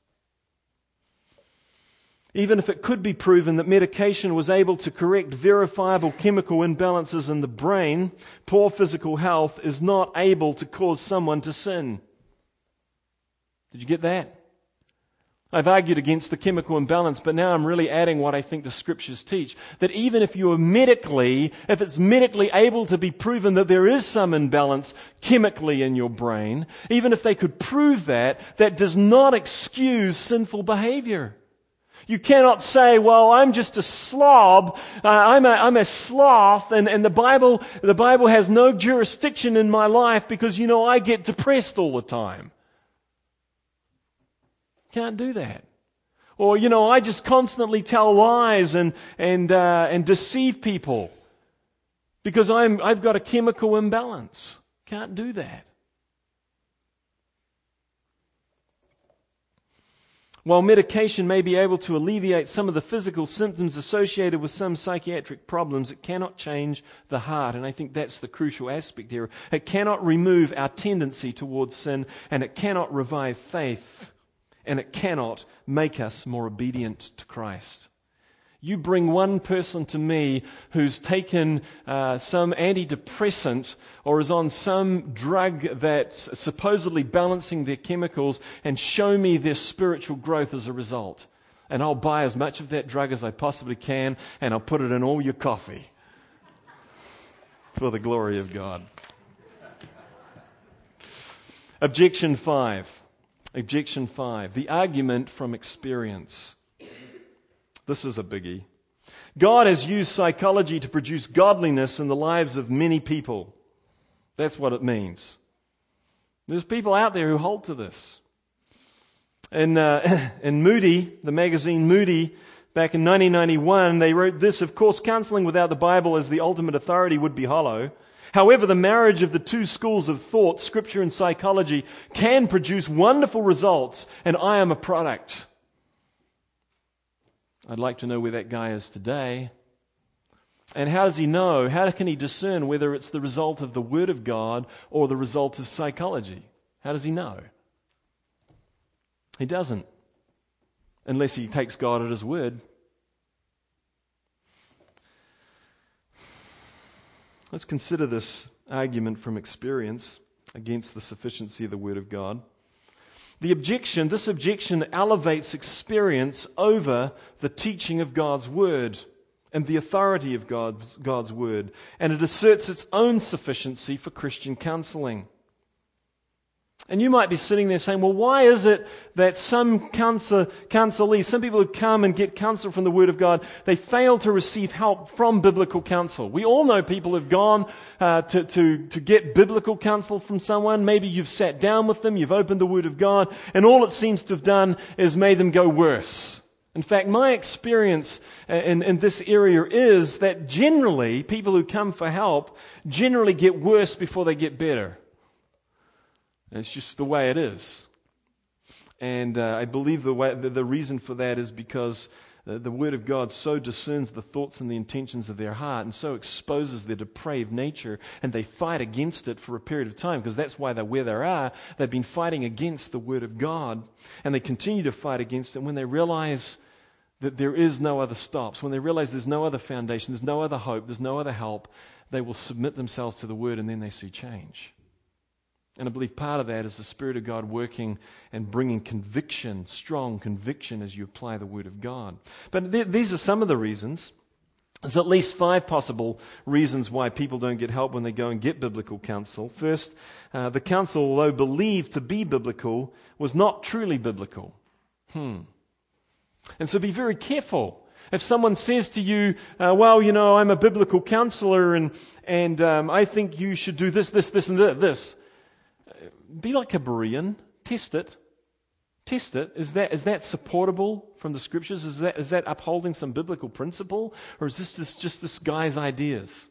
Even if it could be proven that medication was able to correct verifiable chemical imbalances in the brain, poor physical health is not able to cause someone to sin. Did you get that? I've argued against the chemical imbalance, but now I'm really adding what I think the Scriptures teach. That even if if it's medically able to be proven that there is some imbalance chemically in your brain, even if they could prove that, that does not excuse sinful behavior. You cannot say, well, I'm just a slob, I'm a sloth, and the Bible has no jurisdiction in my life because, I get depressed all the time. Can't do that. Or, I just constantly tell lies and deceive people because I've got a chemical imbalance. Can't do that. While medication may be able to alleviate some of the physical symptoms associated with some psychiatric problems, it cannot change the heart. And I think that's the crucial aspect here. It cannot remove our tendency towards sin, and it cannot revive faith, and it cannot make us more obedient to Christ. You bring one person to me who's taken some antidepressant or is on some drug that's supposedly balancing their chemicals, and show me their spiritual growth as a result. And I'll buy as much of that drug as I possibly can, and I'll put it in all your coffee for the glory of God. Objection 5. The argument from experience. This is a biggie. God has used psychology to produce godliness in the lives of many people. That's what it means. There's people out there who hold to this. In Moody, the magazine Moody, back in 1991, they wrote this: of course, counseling without the Bible as the ultimate authority would be hollow. However, the marriage of the two schools of thought, Scripture and psychology, can produce wonderful results, and I am a product. I'd like to know where that guy is today. And how does he know? How can he discern whether it's the result of the Word of God or the result of psychology? How does he know? He doesn't, unless he takes God at His word. Let's consider this argument from experience against the sufficiency of the Word of God. This objection elevates experience over the teaching of God's Word and the authority of God's Word, and it asserts its own sufficiency for Christian counseling. And you might be sitting there saying, well, why is it that some counselees, some people who come and get counsel from the Word of God, they fail to receive help from biblical counsel? We all know people who've gone to get biblical counsel from someone. Maybe you've sat down with them, you've opened the Word of God, and all it seems to have done is made them go worse. In fact, my experience in this area is that generally, people who come for help generally get worse before they get better. It's just the way it is. And I believe the reason for that is because the Word of God so discerns the thoughts and the intentions of their heart, and so exposes their depraved nature, and they fight against it for a period of time, because that's why they're where they are. They've been fighting against the Word of God, and they continue to fight against it. When they realize that there is no other stops, when they realize there's no other foundation, there's no other hope, there's no other help, they will submit themselves to the Word, and then they see change. And I believe part of that is the Spirit of God working and bringing conviction, strong conviction, as you apply the Word of God. But these are some of the reasons. There's at least 5 possible reasons why people don't get help when they go and get biblical counsel. First, the counsel, although believed to be biblical, was not truly biblical. And so be very careful. If someone says to you, I'm a biblical counselor and I think you should do this, and this. Be like a Berean. Test it. Is that supportable from the Scriptures? Is that upholding some biblical principle? Or is this just this guy's ideas?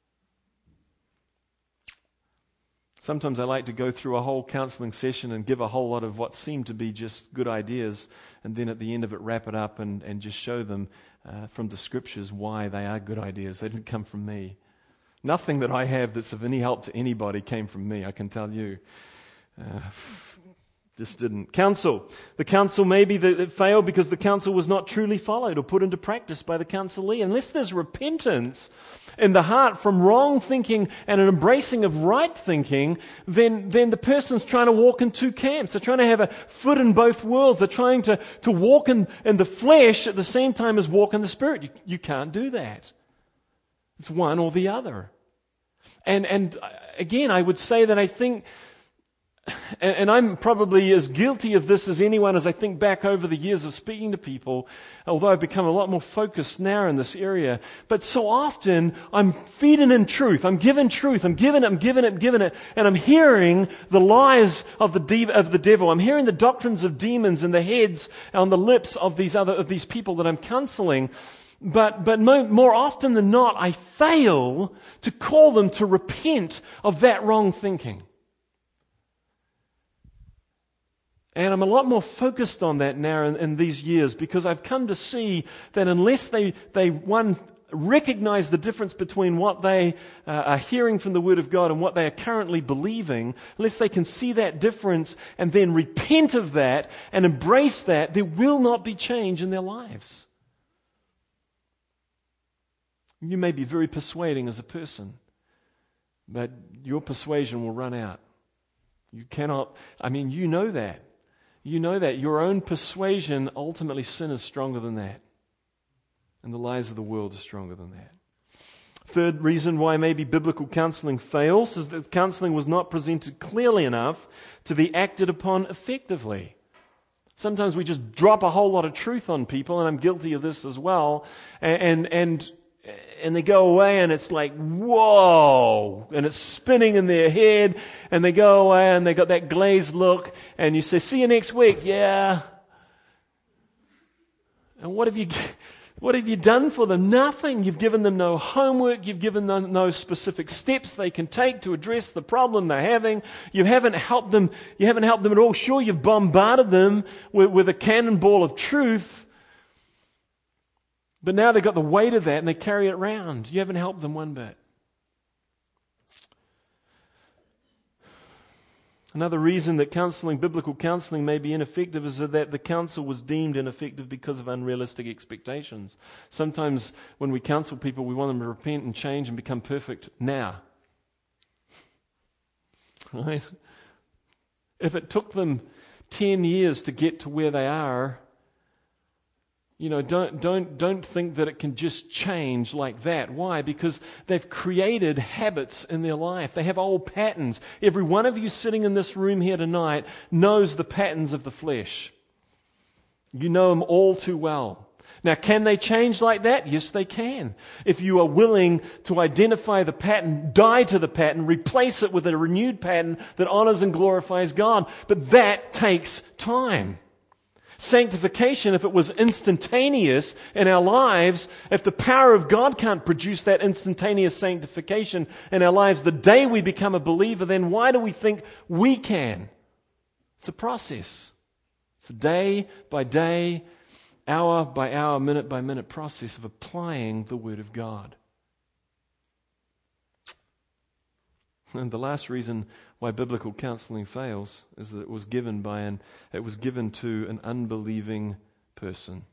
Sometimes I like to go through a whole counseling session and give a whole lot of what seem to be just good ideas, and then at the end of it wrap it up and just show them from the Scriptures why they are good ideas. They didn't come from me. Nothing that I have that's of any help to anybody came from me, I can tell you. just didn't. Counsel. The counsel maybe that it failed because the counsel was not truly followed or put into practice by the counselee. Unless there's repentance in the heart from wrong thinking and an embracing of right thinking, then the person's trying to walk in two camps. They're trying to have a foot in both worlds. They're trying to walk in the flesh at the same time as walk in the Spirit. You can't do that. It's one or the other. And again, I would say that I think, and I'm probably as guilty of this as anyone as I think back over the years of speaking to people, although I've become a lot more focused now in this area. But so often I'm feeding in truth. I'm giving truth. I'm giving it. And I'm hearing the lies of the devil. I'm hearing the doctrines of demons in the heads, on the lips of these people that I'm counseling. But more often than not, I fail to call them to repent of that wrong thinking. And I'm a lot more focused on that now in these years, because I've come to see that unless they recognize the difference between what they are hearing from the Word of God and what they are currently believing, unless they can see that difference and then repent of that and embrace that, there will not be change in their lives. You may be very persuading as a person, but your persuasion will run out. You cannot, you know that. You know that. Your own persuasion, ultimately sin is stronger than that. And the lies of the world are stronger than that. Third reason why maybe biblical counseling fails is that counseling was not presented clearly enough to be acted upon effectively. Sometimes we just drop a whole lot of truth on people, and I'm guilty of this as well, and they go away and it's like, whoa, and it's spinning in their head, and they go away and they got that glazed look, and you say, see you next week. Yeah. And what have you done for them? Nothing. You've given them no homework. You've given them no specific steps they can take to address the problem they're having. You haven't helped them at all. Sure, you've bombarded them with a cannonball of truth, but now they've got the weight of that and they carry it around. You haven't helped them one bit. Another reason that biblical counseling may be ineffective is that the counsel was deemed ineffective because of unrealistic expectations. Sometimes when we counsel people, we want them to repent and change and become perfect now. Right? If it took them 10 years to get to where they are, don't think that it can just change like that. Why? Because they've created habits in their life. They have old patterns. Every one of you sitting in this room here tonight knows the patterns of the flesh. You know them all too well. Now, can they change like that? Yes, they can. If you are willing to identify the pattern, die to the pattern, replace it with a renewed pattern that honors and glorifies God. But that takes time. Sanctification, if it was instantaneous in our lives, if the power of God can't produce that instantaneous sanctification in our lives the day we become a believer, then why do we think we can? It's a process. It's a day by day, hour by hour, minute by minute process of applying the Word of God. And the last reason why biblical counseling fails is that it was given to an unbelieving person.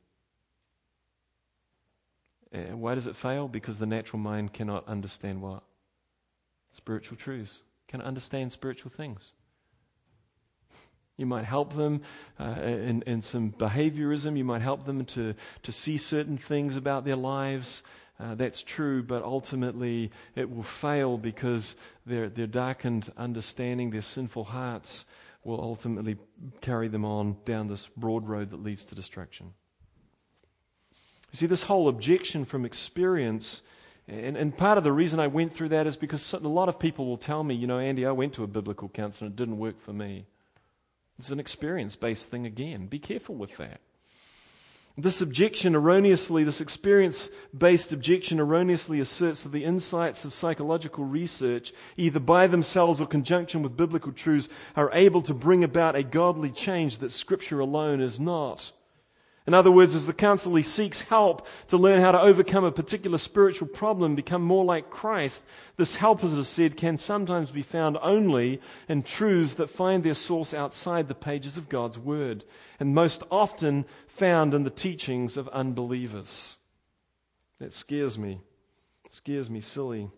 And why does it fail? Because the natural mind cannot understand what? Spiritual truths. Cannot understand spiritual things. You might help them in some behaviorism. You might help them to see certain things about their lives. That's true, but ultimately it will fail because their darkened understanding, their sinful hearts will ultimately carry them on down this broad road that leads to destruction. You see, this whole objection from experience, and part of the reason I went through that is because a lot of people will tell me, Andy, I went to a biblical counselor and it didn't work for me. It's an experience-based thing again. Be careful with that. This experience-based objection erroneously asserts that the insights of psychological research, either by themselves or conjunction with biblical truths, are able to bring about a godly change that Scripture alone is not. In other words, as the counselor seeks help to learn how to overcome a particular spiritual problem, become more like Christ, this help, as it is said, can sometimes be found only in truths that find their source outside the pages of God's Word, and most often found in the teachings of unbelievers. That scares me. It scares me silly.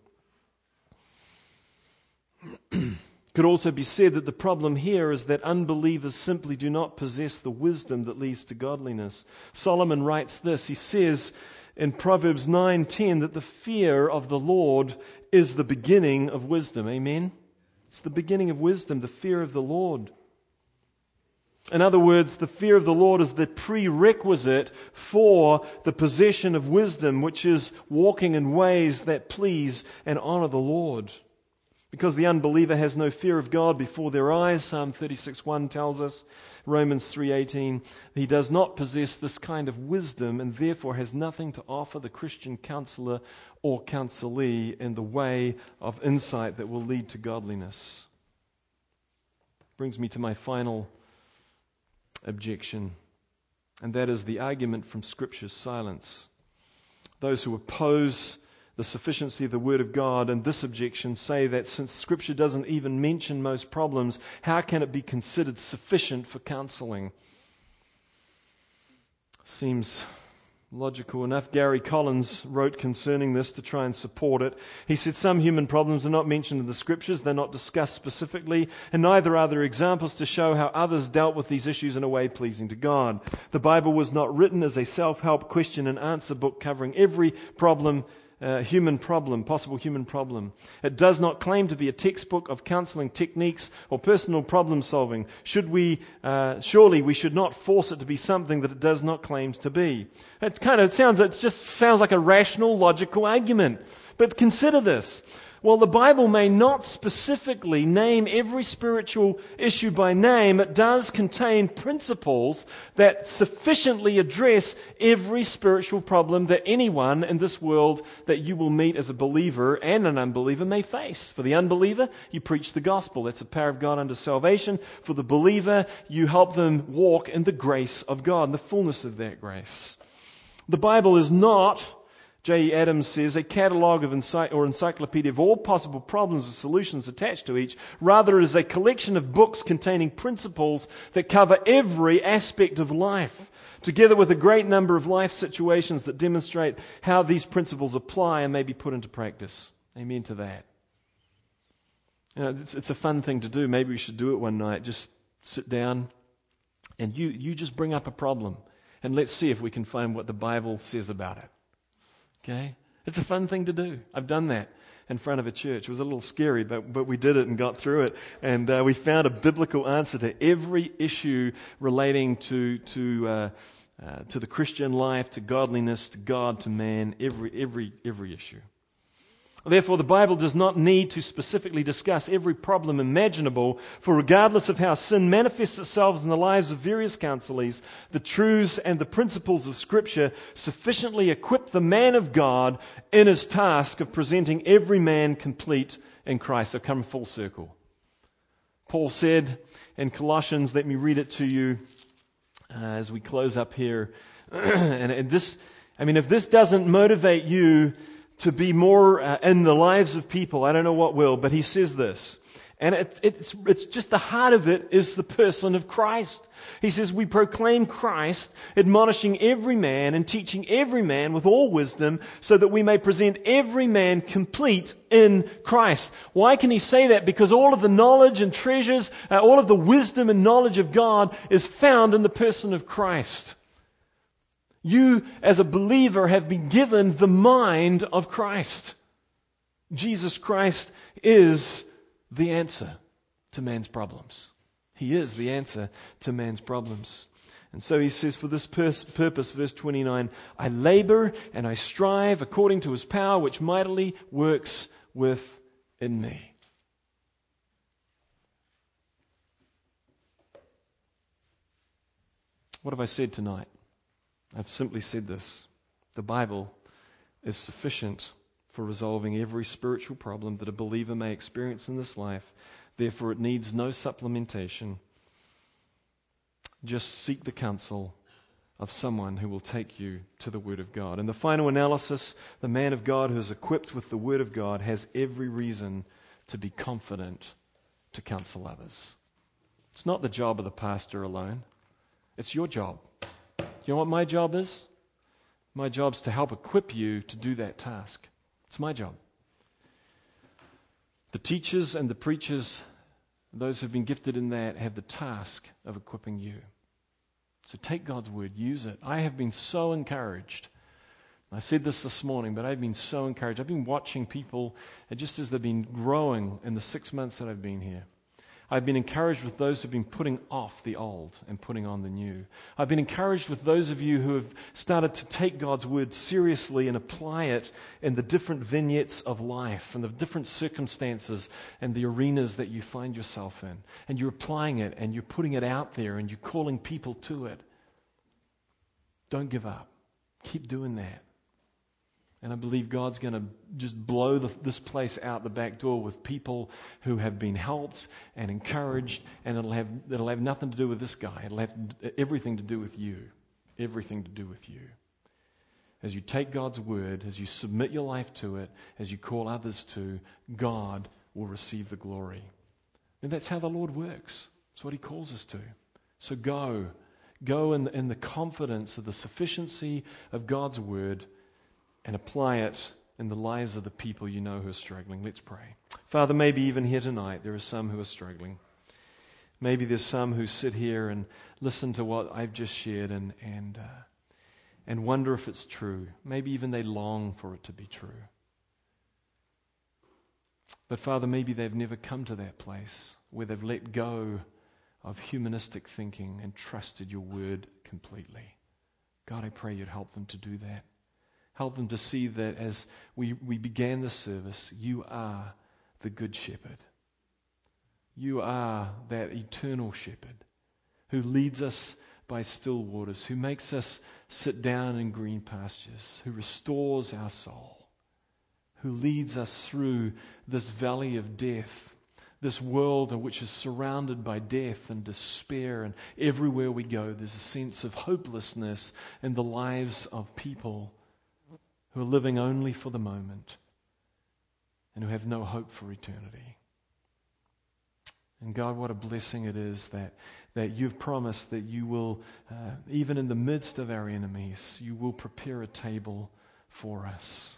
Could also be said that the problem here is that unbelievers simply do not possess the wisdom that leads to godliness. Solomon writes this. He says in Proverbs 9:10 that the fear of the Lord is the beginning of wisdom. Amen? It's the beginning of wisdom, the fear of the Lord. In other words, the fear of the Lord is the prerequisite for the possession of wisdom, which is walking in ways that please and honor the Lord. Because the unbeliever has no fear of God before their eyes, Psalm 36:1 tells us, Romans 3:18, he does not possess this kind of wisdom and therefore has nothing to offer the Christian counselor or counselee in the way of insight that will lead to godliness. Brings me to my final objection, and that is the argument from Scripture's silence. Those who oppose the sufficiency of the Word of God and this objection say that since Scripture doesn't even mention most problems, how can it be considered sufficient for counseling? Seems logical enough. Gary Collins wrote concerning this to try and support it. He said, some human problems are not mentioned in the Scriptures, they're not discussed specifically, and neither are there examples to show how others dealt with these issues in a way pleasing to God. The Bible was not written as a self-help question and answer book covering every problem, possible human problem. It does not claim to be a textbook of counseling techniques or personal problem solving. Surely we should not force it to be something that it does not claim to be. It just sounds like a rational, logical argument. But consider this. While the Bible may not specifically name every spiritual issue by name, it does contain principles that sufficiently address every spiritual problem that anyone in this world that you will meet as a believer and an unbeliever may face. For the unbeliever, you preach the gospel. That's the power of God unto salvation. For the believer, you help them walk in the grace of God, in the fullness of that grace. The Bible is not, J.E. Adams says, a catalogue of encyclopedia of all possible problems with solutions attached to each. Rather, it is a collection of books containing principles that cover every aspect of life, together with a great number of life situations that demonstrate how these principles apply and may be put into practice. Amen to that. You know, it's a fun thing to do. Maybe we should do it one night. Just sit down and you just bring up a problem and let's see if we can find what the Bible says about it. Okay? It's a fun thing to do. I've done that in front of a church. It was a little scary, but we did it and got through it. And we found a biblical answer to every issue relating to the Christian life, to godliness, to God, to man, every issue. Therefore, the Bible does not need to specifically discuss every problem imaginable, for regardless of how sin manifests itself in the lives of various counselees, the truths and the principles of Scripture sufficiently equip the man of God in his task of presenting every man complete in Christ. I've come full circle. Paul said in Colossians, let me read it to you as we close up here. and this, if this doesn't motivate you to be more in the lives of people, I don't know what will, but he says this. And it's just the heart of it is the person of Christ. He says, we proclaim Christ, admonishing every man and teaching every man with all wisdom, so that we may present every man complete in Christ. Why can he say that? Because all of the knowledge and treasures, all of the wisdom and knowledge of God is found in the person of Christ. You, as a believer, have been given the mind of Christ. Jesus Christ is the answer to man's problems. He is the answer to man's problems. And so he says, for this purpose, verse 29, I labor and I strive according to his power, which mightily works within me. What have I said tonight? I've simply said this. The Bible is sufficient for resolving every spiritual problem that a believer may experience in this life. Therefore, it needs no supplementation. Just seek the counsel of someone who will take you to the Word of God. And the final analysis, the man of God who is equipped with the Word of God has every reason to be confident to counsel others. It's not the job of the pastor alone. It's your job. You know what my job is? My job is to help equip you to do that task. It's my job. The teachers and the preachers, those who've been gifted in that, have the task of equipping you. So take God's word, use it. I have been so encouraged. I said this morning, but I've been so encouraged. I've been watching people, and just as they've been growing in the 6 months that I've been here, I've been encouraged with those who've been putting off the old and putting on the new. I've been encouraged with those of you who have started to take God's word seriously and apply it in the different vignettes of life and the different circumstances and the arenas that you find yourself in. And you're applying it and you're putting it out there and you're calling people to it. Don't give up. Keep doing that. And I believe God's going to just blow this place out the back door with people who have been helped and encouraged, and it'll have nothing to do with this guy. It'll have everything to do with you. Everything to do with you. As you take God's word, as you submit your life to it, as you call others to, God will receive the glory. And that's how the Lord works. That's what He calls us to. So go. Go in the confidence of the sufficiency of God's word, and apply it in the lives of the people you know who are struggling. Let's pray. Father, maybe even here tonight there are some who are struggling. Maybe there's some who sit here and listen to what I've just shared and wonder if it's true. Maybe even they long for it to be true. But Father, maybe they've never come to that place where they've let go of humanistic thinking and trusted your word completely. God, I pray you'd help them to do that. Help them to see that as we began the service, you are the good shepherd. You are that eternal shepherd who leads us by still waters, who makes us sit down in green pastures, who restores our soul, who leads us through this valley of death, this world which is surrounded by death and despair, and everywhere we go there's a sense of hopelessness in the lives of people who are living only for the moment and who have no hope for eternity. And God, what a blessing it is that you've promised that you will, even in the midst of our enemies, you will prepare a table for us.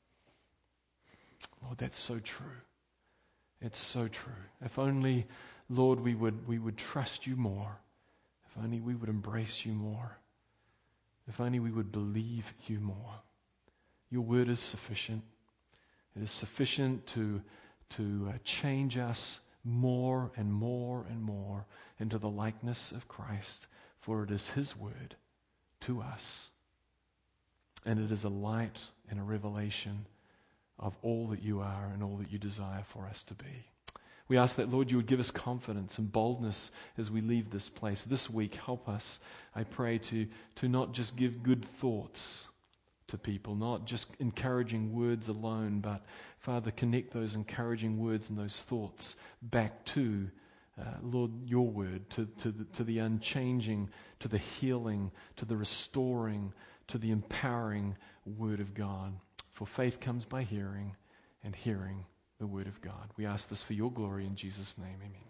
Lord, that's so true. It's so true. If only, Lord, we would trust you more. If only we would embrace you more. If only we would believe you more. Your word is sufficient. It is sufficient to change us more and more and more into the likeness of Christ, for it is His word to us. And it is a light and a revelation of all that you are and all that you desire for us to be. We ask that, Lord, you would give us confidence and boldness as we leave this place. This week, help us, I pray, to not just give good thoughts to people, not just encouraging words alone, but, Father, connect those encouraging words and those thoughts back to, Lord, your word, to the unchanging, to the healing, to the restoring, to the empowering word of God. For faith comes by hearing, and hearing the word of God. We ask this for your glory in Jesus' name. Amen.